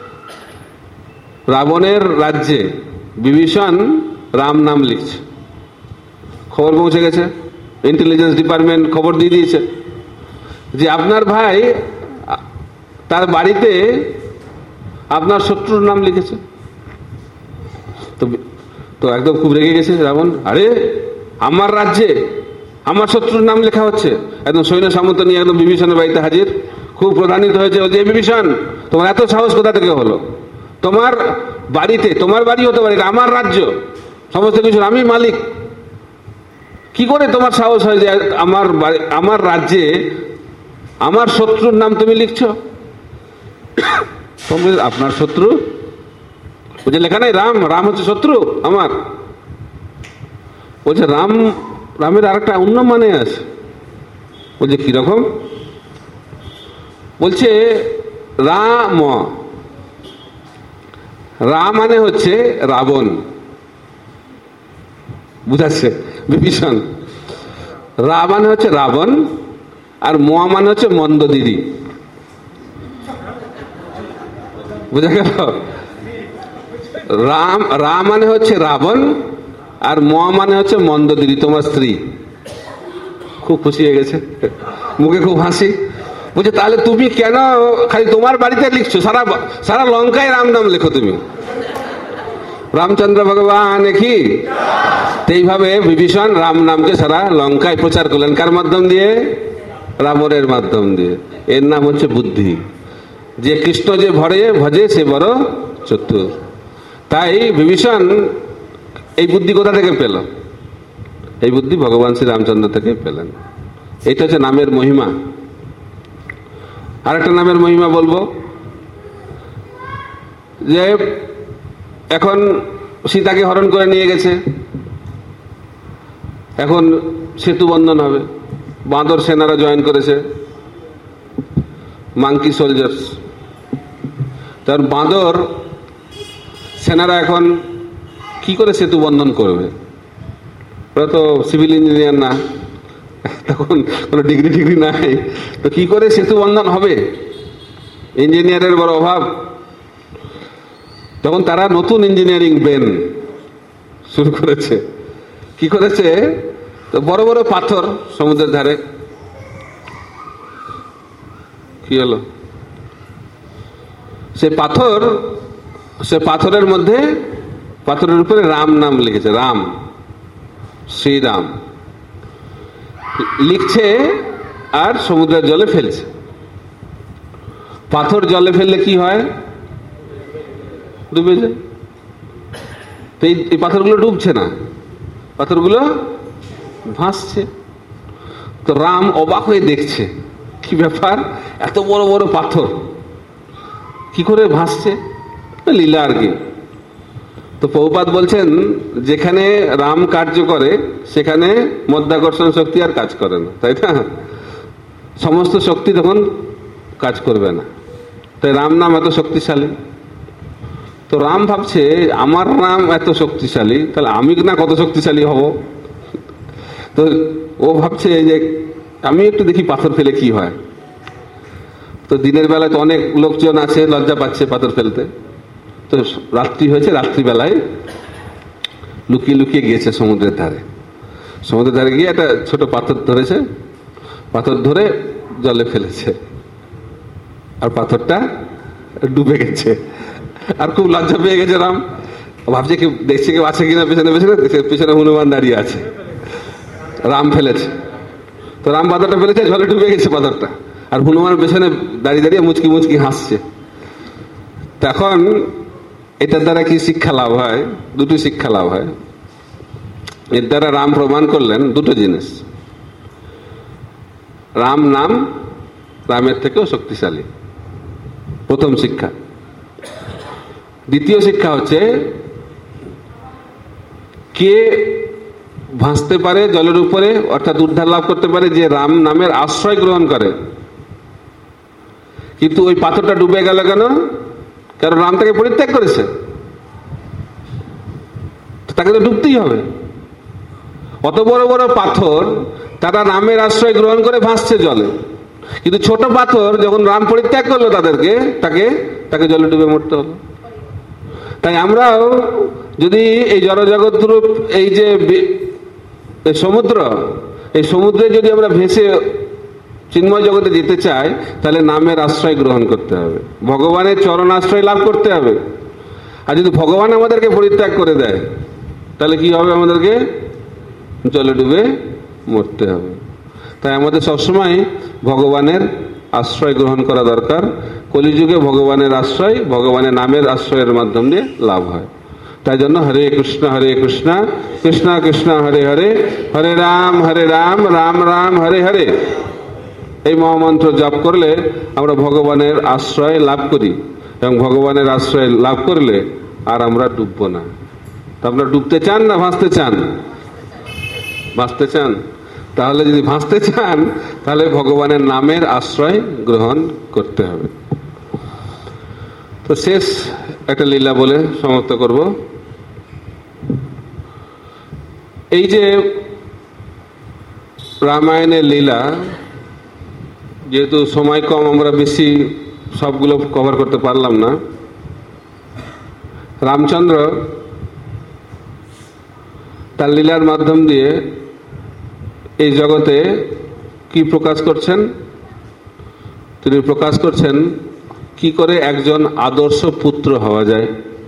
রাবণের রাজ্যে বিভীষণ রাম নাম লিখছে। খবর পৌঁছে গেছে, ইন্টেলিজেন্স ডিপার্টমেন্ট খবর দিয়ে দিয়েছে যে আপনার ভাই তার বাড়িতে আপনার শত্রুর নাম লিখেছে। তো তো একদম খুব রেগে গেছে রাবণ। আরে আমার রাজ্যে আমার শত্রুর নাম লেখা হচ্ছে। একদম সৈন্য সামন্ত নিয়ে একদম বিভীষণের বাড়িতে হাজির, খুব প্রধানিত হয়েছে। যে বিভীষণ, তোমার এত সাহস কোথা থেকে হলো? তোমার বাড়িতে, তোমার বাড়ি হতে পারে, আমার রাজ্য, সমস্ত কিছু আমি মালিক, কি করে তোমার সাহস হয় যে আমার আমার রাজ্যে আমার শত্রুর নাম তুমি লিখছো? আপনার শত্রু? বলছে লেখা নাই রাম, রাম হচ্ছে শত্রু আমার। বলছে রাম, রামের আর একটা অন্য মানে আছে। বলছে কিরকম? বলছে রাম, রা মানে হচ্ছে রাবণ, বুঝাচ্ছে বিভীষণ। রা মানে হচ্ছে রাবণ, আর ম মানে হচ্ছে মন্দ দিদি। বুঝা গেল? রাম রা মানে হচ্ছে রাবণ, আর ম মানে হচ্ছে মন্দোদরি, তোমার স্ত্রী। খুব খুশি হয়ে গেছে, মুখে খুব হাসি। বলছে তাহলে তুমি কেন খালি তোমার বাড়িতে লিখছো, সারা সারা লঙ্কায় রাম নাম লেখো তুমি। রামচন্দ্র ভগবান কি এইভাবে বিভীষণ রাম নামকে সারা লঙ্কায় প্রচার করলেন। কার মাধ্যম দিয়ে? রাবণের মাধ্যম দিয়ে। এর নাম হচ্ছে বুদ্ধি। যে কৃষ্ণ যে ভরে ভজে সে বড় চতুর। তাই বিভীষণ এই বুদ্ধি কোথা থেকে পেল? এই বুদ্ধি ভগবান শ্রী রামচন্দ্র থেকে পেলেন। এটা হচ্ছে নামের মহিমা। আরেকটা নামের মহিমা বলবো, যে এখন সীতাকে হরণ করে নিয়ে গেছে, এখন সেতু বন্ধন হবে। বাঁদর সেনারা জয়েন করেছে, মাঙ্কি সোলজার্স। তার বাঁদর সেনারা এখন কি করে সেতু বন্ধন করবে? ওরা তো সিভিল ইঞ্জিনিয়ার না, তখন কোনো ডিগ্রি টিগ্রি নাই, তো কি করে সেতু বন্ধন হবে? ইঞ্জিনিয়ারের বড় অভাব। তখন তারা নতুন ইঞ্জিনিয়ারিং ব্রেন শুরু করেছে। কি করেছে? তো বড় বড় পাথর সমুদ্রের ধারে, কি হলো, সে পাথর সে পাথরের মধ্যে পাথরের উপরে রাম নাম লিখেছে, রাম, শ্রীরাম লিখছে, আর সমুদ্রের জলে ফেলছে। পাথর জলে ফেললে কি হয়? ডুবে যায়। তো এই পাথরগুলো ডুবছে না, পাথরগুলো ভাসছে। তো রাম অবাক হয়ে দেখছে, কি ব্যাপার, এত বড় বড় পাথর কি করে ভাসছে? লীলা আর কি। তো প্রভুপাদ বলছেন, যেখানে রাম কার্য করে সেখানে মধ্যাকর্ষণ শক্তি আর কাজ করে না, তাই না? সমস্ত শক্তি তখন কাজ করবে না। তাই রাম নাম এত শক্তিশালী। তো রাম ভাবছে, আমার নাম এত শক্তিশালী, তাহলে আমি না কত শক্তিশালী হব। তো ও ভাবছে যে আমি একটু দেখি পাথর ফেলে কি হয়। তো দিনের বেলায় তো অনেক লোকজন আছে, লজ্জা পাচ্ছে পাথর ফেলতে। তো রাত্রি হয়েছে, রাত্রিবেলায় লুকিয়ে লুকিয়ে গিয়েছে সমুদ্রের ধারে। সমুদ্রের ধারে গিয়ে একটা ছোট পাথর ধরেছে, পাথর ধরে জলে ফেলেছে, আর পাথরটা ডুবে গেছে। আর খুব লজ্জা পেয়ে গেছে রাম। ভাবছে কি দেখছে কেউ আছে কিনা পেছনে পেছনে, পেছনে হনুমান দাঁড়িয়ে আছে। রাম ফেলেছে, তো রাম পাথরটা ফেলেছে, জলে ডুবে গেছে পাথরটা, আর হনুমান পেছনে দাঁড়িয়ে দাঁড়িয়ে মুচকি মুচকি হাসছে। তখন এটার দ্বারা কি শিক্ষা লাভ হয়? দুটো শিক্ষা লাভ হয়। এর দ্বারা রাম প্রমাণ করলেন দুটো জিনিস। রাম নাম রামের থেকেও শক্তিশালী, প্রথম শিক্ষা। দ্বিতীয় শিক্ষা হচ্ছে, কে ভাসতে পারে জলের উপরে, অর্থাৎ উদ্ধার লাভ করতে পারে, যে রাম নামের আশ্রয় গ্রহণ করে। কিন্তু ওই পাথরটা ডুবে গেল কেন? কারণ রাম তাকে পরিত্যাগ করেছে, তাকে তো ডুবতেই হবে। অত বড় বড় পাথর তারা রামের আশ্রয় গ্রহণ করে ভাসছে জলে, কিন্তু ছোট পাথর যখন রাম পরিত্যাগ করলো তাদেরকে, তাকে তাকে জলে ডুবে মরতে হলো। তাই আমরাও যদি এই জড়জগৎ রূপ এই যে সমুদ্র, এই সমুদ্রে যদি আমরা ভেসে চিন্ময় জগতে যেতে চাই, তাহলে নামের আশ্রয় গ্রহণ করতে হবে, ভগবানের চরণ আশ্রয় লাভ করতে হবে। আর যদি ভগবান আমাদেরকে পরিত্যাগ করে দেয়, তাহলে কি হবে? আমাদেরকে জলে ডুবে মরতে হবে। তাই আমাদের সবসময় ভগবানের আশ্রয় গ্রহণ করা দরকার। কলিযুগে ভগবানের আশ্রয়, ভগবানের নামের আশ্রয়ের মাধ্যম দিয়ে লাভ হয়। তাই জন্য হরে কৃষ্ণ হরে কৃষ্ণ কৃষ্ণ কৃষ্ণ হরে হরে, হরে রাম হরে রাম রাম রাম হরে হরে, এই মহামন্ত্র জপ করলে আমরা ভগবানের আশ্রয় লাভ করি। এবং ভগবানের আশ্রয় লাভ করলে আর আমরা ডুববো না। আপনারা ডুবতে চান না ভাসতে চান? ভাসতে চান? তাহলে যদি ভাসতে চান, তাহলে ভগবানের নামের আশ্রয় গ্রহণ করতে হবে। তো শেষ একটা লীলা বলে সমাপ্ত করব। এই যে রামায়ণের লীলা, যেহেতু সময় কম, আমরা বেশি সবগুলো কভার করতে পারলাম না, রামচন্দ্র তার লীলার মাধ্যম দিয়ে এই জগতে কি প্রকাশ করছেন? তিনি প্রকাশ করছেন কি করে একজন আদর্শ পুত্র হওয়া যায়,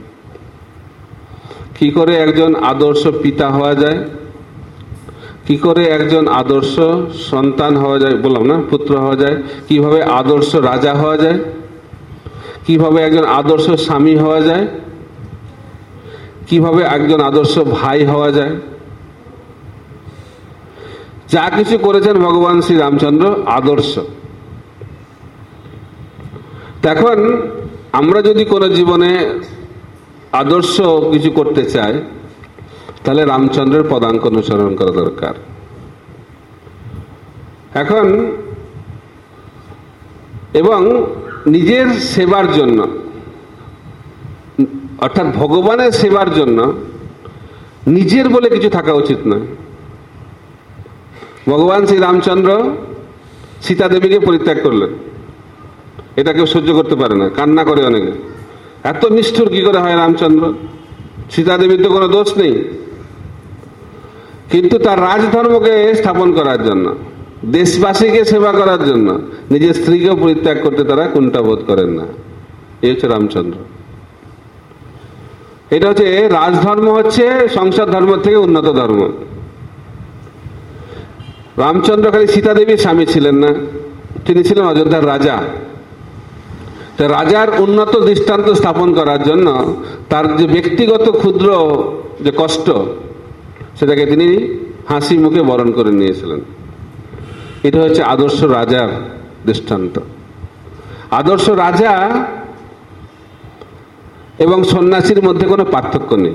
কি করে একজন আদর্শ পিতা হওয়া যায়, কি করে একজন আদর্শ সন্তান হওয়া যায়, বললাম না, পুত্র হওয়া যায়, কিভাবে আদর্শ রাজা হওয়া যায়, কিভাবে একজন আদর্শ স্বামী হওয়া যায়, কিভাবে একজন আদর্শ ভাই হওয়া যায়। যা কিছু করেছেন ভগবান শ্রী রামচন্দ্র আদর্শ। এখন আমরা যদি কোনো জীবনে আদর্শ কিছু করতে চাই, তাহলে রামচন্দ্রের পদাঙ্ক অনুসরণ করা দরকার। এখন এবং নিজের সেবার জন্য, অর্থাৎ ভগবানের সেবার জন্য নিজের বলে কিছু থাকা উচিত নয়। ভগবান শ্রী রামচন্দ্র সীতা দেবীকে পরিত্যাগ করলেন, এটা কেউ সহ্য করতে পারে না, কান্না করে অনেকে। এত নিষ্ঠুর কি করে হয় রামচন্দ্র? সীতা দেবীর তো কোনো দোষ নেই, কিন্তু তার রাজধর্মকে স্থাপন করার জন্য, দেশবাসীকে সেবা করার জন্য নিজের স্ত্রীকে পরিত্যাগ করতে তারা কুণ্ঠাবোধ করেন না। এই হচ্ছে রামচন্দ্র। এটা হচ্ছে রাজধর্ম, হচ্ছে সংসার ধর্ম থেকে উন্নত ধর্ম। রামচন্দ্র খালি সীতা দেবীর স্বামী ছিলেন না, তিনি ছিলেন অযোধ্যার রাজা। রাজার উন্নত দৃষ্টান্ত স্থাপন করার জন্য তার যে ব্যক্তিগত ক্ষুদ্র যে কষ্ট, সেটাকে তিনি হাসি মুখে বরণ করে নিয়েছিলেন। এটা হচ্ছে আদর্শ রাজার দৃষ্টান্ত। আদর্শ রাজা এবং সন্ন্যাসীর মধ্যে কোনো পার্থক্য নেই।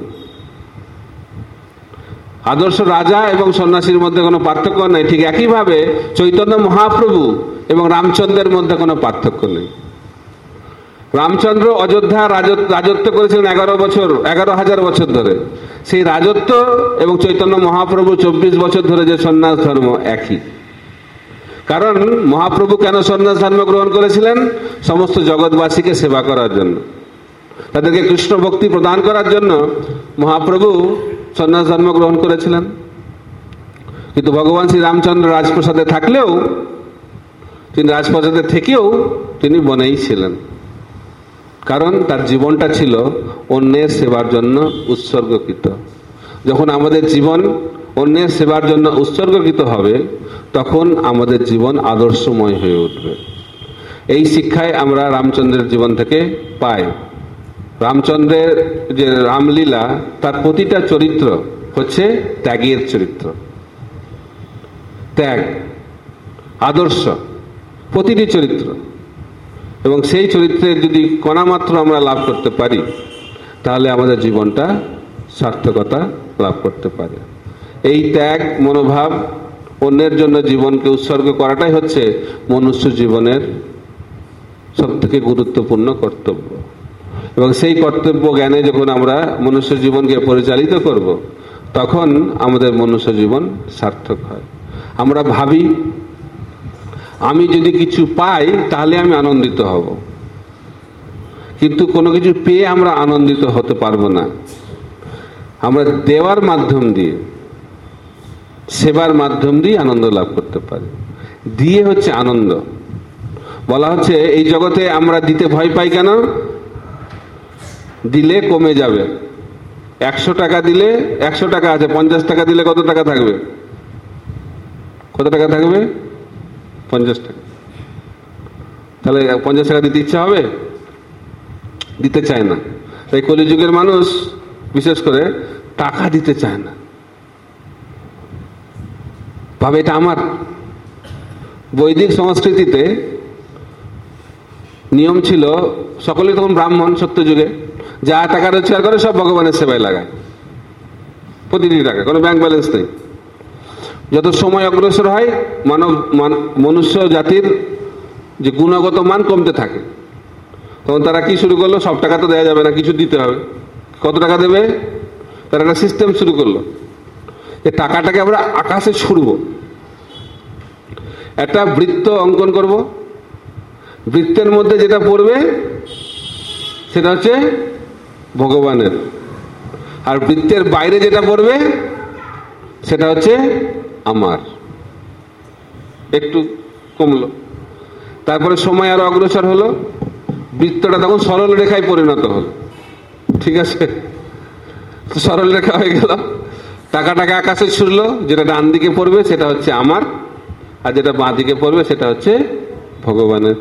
আদর্শ রাজা এবং সন্ন্যাসীর মধ্যে কোনো পার্থক্য নেই। ঠিক একইভাবে চৈতন্য মহাপ্রভু এবং রামচন্দ্রের মধ্যে কোনো পার্থক্য নেই। রামচন্দ্র অযোধ্যা রাজত্ব করেছিলেন এগারো বছর এগারো হাজার বছর ধরে। সেই রাজত্ব এবং চৈতন্য মহাপ্রভু চব্বিশ বছর ধরে যে সন্ন্যাস ধর্ম একই। কারণ মহাপ্রভু কেন সন্ন্যাস ধর্ম গ্রহণ করেছিলেন? সমস্ত জগৎবাসীকে সেবা করার জন্য, তাদেরকে কৃষ্ণ ভক্তি প্রদান করার জন্য মহাপ্রভু সন্ন্যাস ধর্ম গ্রহণ করেছিলেন। কিন্তু ভগবান শ্রী রামচন্দ্র রাজপ্রাসাদে থাকলেও, তিনি রাজপ্রাসাদে থেকেও তিনি বনেই ছিলেন, কারণ তার জীবনটা ছিল অন্যের সেবার জন্য উৎসর্গকৃত। যখন আমাদের জীবন অন্যের সেবার জন্য উৎসর্গকৃত হবে, তখন আমাদের জীবন আদর্শময় হয়ে উঠবে। এই শিক্ষায় আমরা রামচন্দ্রের জীবন থেকে পাই। রামচন্দ্রের যে রামলীলা, তার প্রতিটা চরিত্র হচ্ছে ত্যাগের চরিত্র। ত্যাগ, আদর্শ, প্রতিটি চরিত্র। এবং সেই চরিত্রের যদি কণামাত্র আমরা লাভ করতে পারি, তাহলে আমাদের জীবনটা সার্থকতা লাভ করতে পারে। এই ত্যাগ মনোভাব, অন্যের জন্য জীবনকে উৎসর্গ করাটাই হচ্ছে মনুষ্য জীবনের সব থেকে গুরুত্বপূর্ণ কর্তব্য। এবং সেই কর্তব্য জ্ঞানে যখন আমরা মনুষ্য জীবনকে পরিচালিত করব, তখন আমাদের মনুষ্য জীবন সার্থক হয়। আমরা ভাবি আমি যদি কিছু পাই তাহলে আমি আনন্দিত হব, কিন্তু কোনো কিছু পেয়ে আমরা আনন্দিত হতে পারবো না। আমরা দেওয়ার মাধ্যম দিয়ে, সেবার মাধ্যম দিয়ে আনন্দ লাভ করতে পারি। দিয়ে হচ্ছে আনন্দ। বলা হচ্ছে এই জগতে আমরা দিতে ভয় পাই কেন? দিলে কমে যাবে। একশো টাকা দিলে, একশো টাকা আছে, পঞ্চাশ টাকা দিলে কত টাকা থাকবে? কত টাকা থাকবে? পঞ্চাশ টাকা। তাহলে পঞ্চাশ টাকা দিতে ইচ্ছা হবে? দিতে চায় না। তাই কলিযুগের মানুষ বিশেষ করে টাকা দিতে চায় না, ভাবে এটা আমার। বৈদিক সংস্কৃতিতে নিয়ম ছিল, সকলে তখন ব্রাহ্মণ, সত্যযুগে যা টাকা রোজগার করে সব ভগবানের সেবায় লাগায়, প্রতিটি টাকা, কোনো ব্যাংক ব্যালেন্স নেই। যত সময় অগ্রসর হয়, মানব মনুষ্য জাতির যে গুণগত মান কমতে থাকে, তখন তারা কি শুরু করলো? সব টাকা তো দেওয়া যাবে না, কিছু দিতে হবে। কত টাকা দেবে? তারা একটা সিস্টেম শুরু করলো, যে টাকাটাকে আমরা আকাশে ছুড়ব, একটা বৃত্ত অঙ্কন করব, বৃত্তের মধ্যে যেটা পড়বে সেটা হচ্ছে ভগবানের। আর বৃত্তের বাইরে যেটা পড়বে সেটা হচ্ছে আমার। একটু কমলো, তারপরে সময় আরো অগ্রসর হলো, বৃত্তটা তখন সরল রেখায় পরিণত হলো। ঠিক আছে, সরল রেখা হয়ে গেল। টাকাটাকে আকাশে ছুড়লো, যেটা ডান দিকে পড়বে সেটা হচ্ছে আমার, আর যেটা বাঁ দিকে পড়বে সেটা হচ্ছে ভগবানের।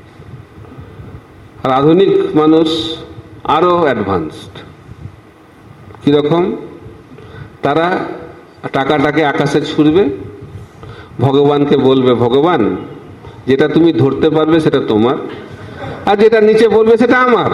আর আধুনিক মানুষ আরো অ্যাডভান্সড। কিরকম? তারা টাকাটাকে আকাশে ছুড়বে, ভগবানকে বলবে, ভগবান যেটা তুমি ধরতে পারবে সেটা তোমার, আর যেটা নিচে বলবে সেটা আমার।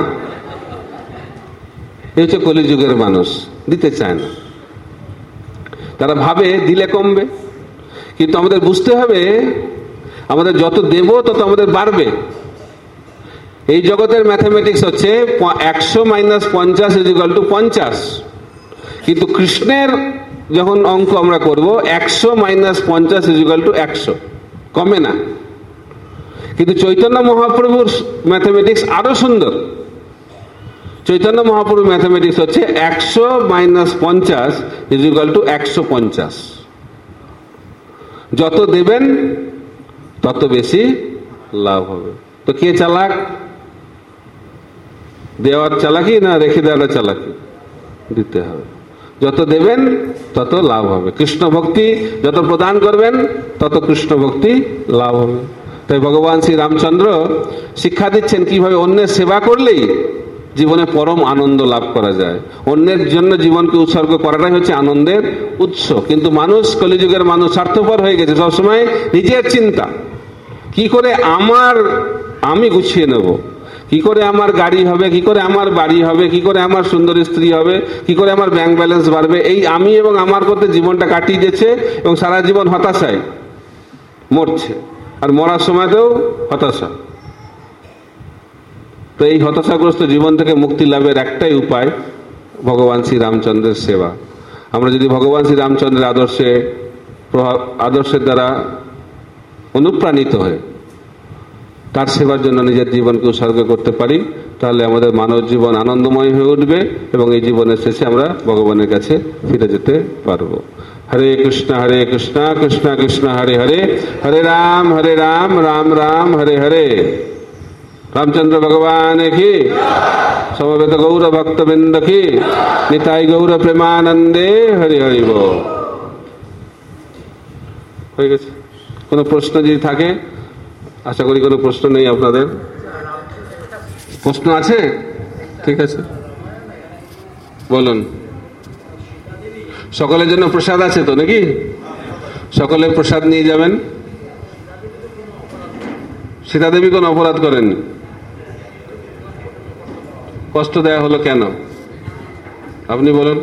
এই হচ্ছে কলিযুগের মানুষ, দিতে চায় না। তারা ভাবে দিলে কমবে, কিন্তু আমাদের বুঝতে হবে আমাদের যত দেব তত আমাদের বাড়বে। এই জগতের ম্যাথামেটিক্স হচ্ছে একশো মাইনাস পঞ্চাশ ইজ ইকুয়াল টু পঞ্চাশ, কিন্তু কৃষ্ণের যখন অঙ্ক আমরা করব একশো মাইনাস পঞ্চাশ ইজ ইকুয়াল টু একশো, কমে না। কিন্তু চৈতন্য মহাপ্রভুর ম্যাথামেটিক্স আরো সুন্দর। চৈতন্য মহাপ্রভুর ম্যাথামেটিক্স হচ্ছে একশো মাইনাস পঞ্চাশ ইজ ইকুয়াল টু একশো পঞ্চাশ। যত দেবেন তত বেশি লাভ হবে। তো কে চালাক? দেওয়ার চালাকি না রেখে দেওয়ার চালাকি? দিতে হবে। যত দেবেন তত লাভ হবে। কৃষ্ণ ভক্তি যত প্রদান করবেন তত কৃষ্ণ ভক্তি লাভ হবে। তাই ভগবান শ্রী রামচন্দ্র শিক্ষা দিচ্ছেন কিভাবে অন্যের সেবা করলেই জীবনে পরম আনন্দ লাভ করা যায়। অন্যের জন্য জীবনকে উৎসর্গ করাটাই হচ্ছে আনন্দের উৎস। কিন্তু মানুষ, কলিযুগের মানুষ স্বার্থপর হয়ে গেছে। সবসময় নিজের চিন্তা, কি করে আমার আমি গুছিয়ে নেব, কি করে আমার গাড়ি হবে, কি করে আমার বাড়ি হবে, কি করে আমার সুন্দর স্ত্রী হবে, কি করে আমার ব্যাংক ব্যালেন্স বাড়বে। এই আমি এবং আমার করতে জীবনটা কাটিয়ে দিচ্ছে এবং সারা জীবন হতাশায় মরছে। আর মরার সময়তেও হতাশা। তো এই হতাশাগ্রস্ত জীবন থেকে মুক্তি লাভের একটাই উপায় ভগবান শ্রী রামচন্দ্রের সেবা। আমরা যদি ভগবান শ্রী রামচন্দ্রের আদর্শে আদর্শের দ্বারা অনুপ্রাণিত হয়ে তার সেবার জন্য নিজের জীবনকে উৎসর্গ করতে পারি, তাহলে আমাদের মানব জীবন আনন্দময় হয়ে উঠবে এবং এই জীবনের শেষে আমরা ভগবানের কাছে ফিরে যেতে পারবো। হরে কৃষ্ণ হরে কৃষ্ণ কৃষ্ণ কৃষ্ণ হরে হরে, হরে রাম হরে রাম রাম রাম হরে হরে। রামচন্দ্র ভগবান কি, সমবেত গৌর ভক্তবৃন্দ কি, নিতাই গৌর প্রেমানন্দে হরি হরি বল। হয়ে গেছে? কোনো প্রশ্ন যদি থাকে? আশা করি কোনো প্রশ্ন নেই আপনাদের। প্রশ্ন আছে? ঠিক আছে, বলুন। সকলের জন্য প্রসাদ আছে তো নাকি? সকলে প্রসাদ নিয়ে যাবেন। সীতা দেবী কোন অপরাধ করেননি, কষ্ট দেয়া হলো কেন আপনি বলুন?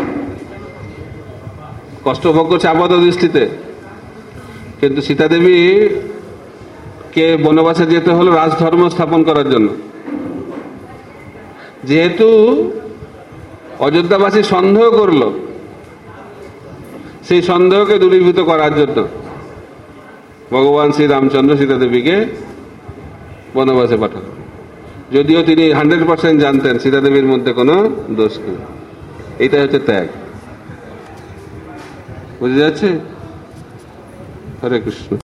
কষ্ট ভোগ করছে আপাত দৃষ্টিতে, কিন্তু সীতা দেবী কে বনবাসে যেতে হলো রাজধর্ম স্থাপন করার জন্য। যেহেতু অযোধ্যাবাসী সন্দেহ করলো, সেই সন্দেহকে দূরীভূত করার জন্য ভগবান শ্রী রামচন্দ্র সীতা দেবীকে বনবাসে পাঠান। যদিও তিনি হান্ড্রেড পার্সেন্ট জানতেন সীতা দেবীর মধ্যে কোনো দোষ নেই। এইটা হচ্ছে ত্যাগ। বুঝে যাচ্ছে? হরে কৃষ্ণ।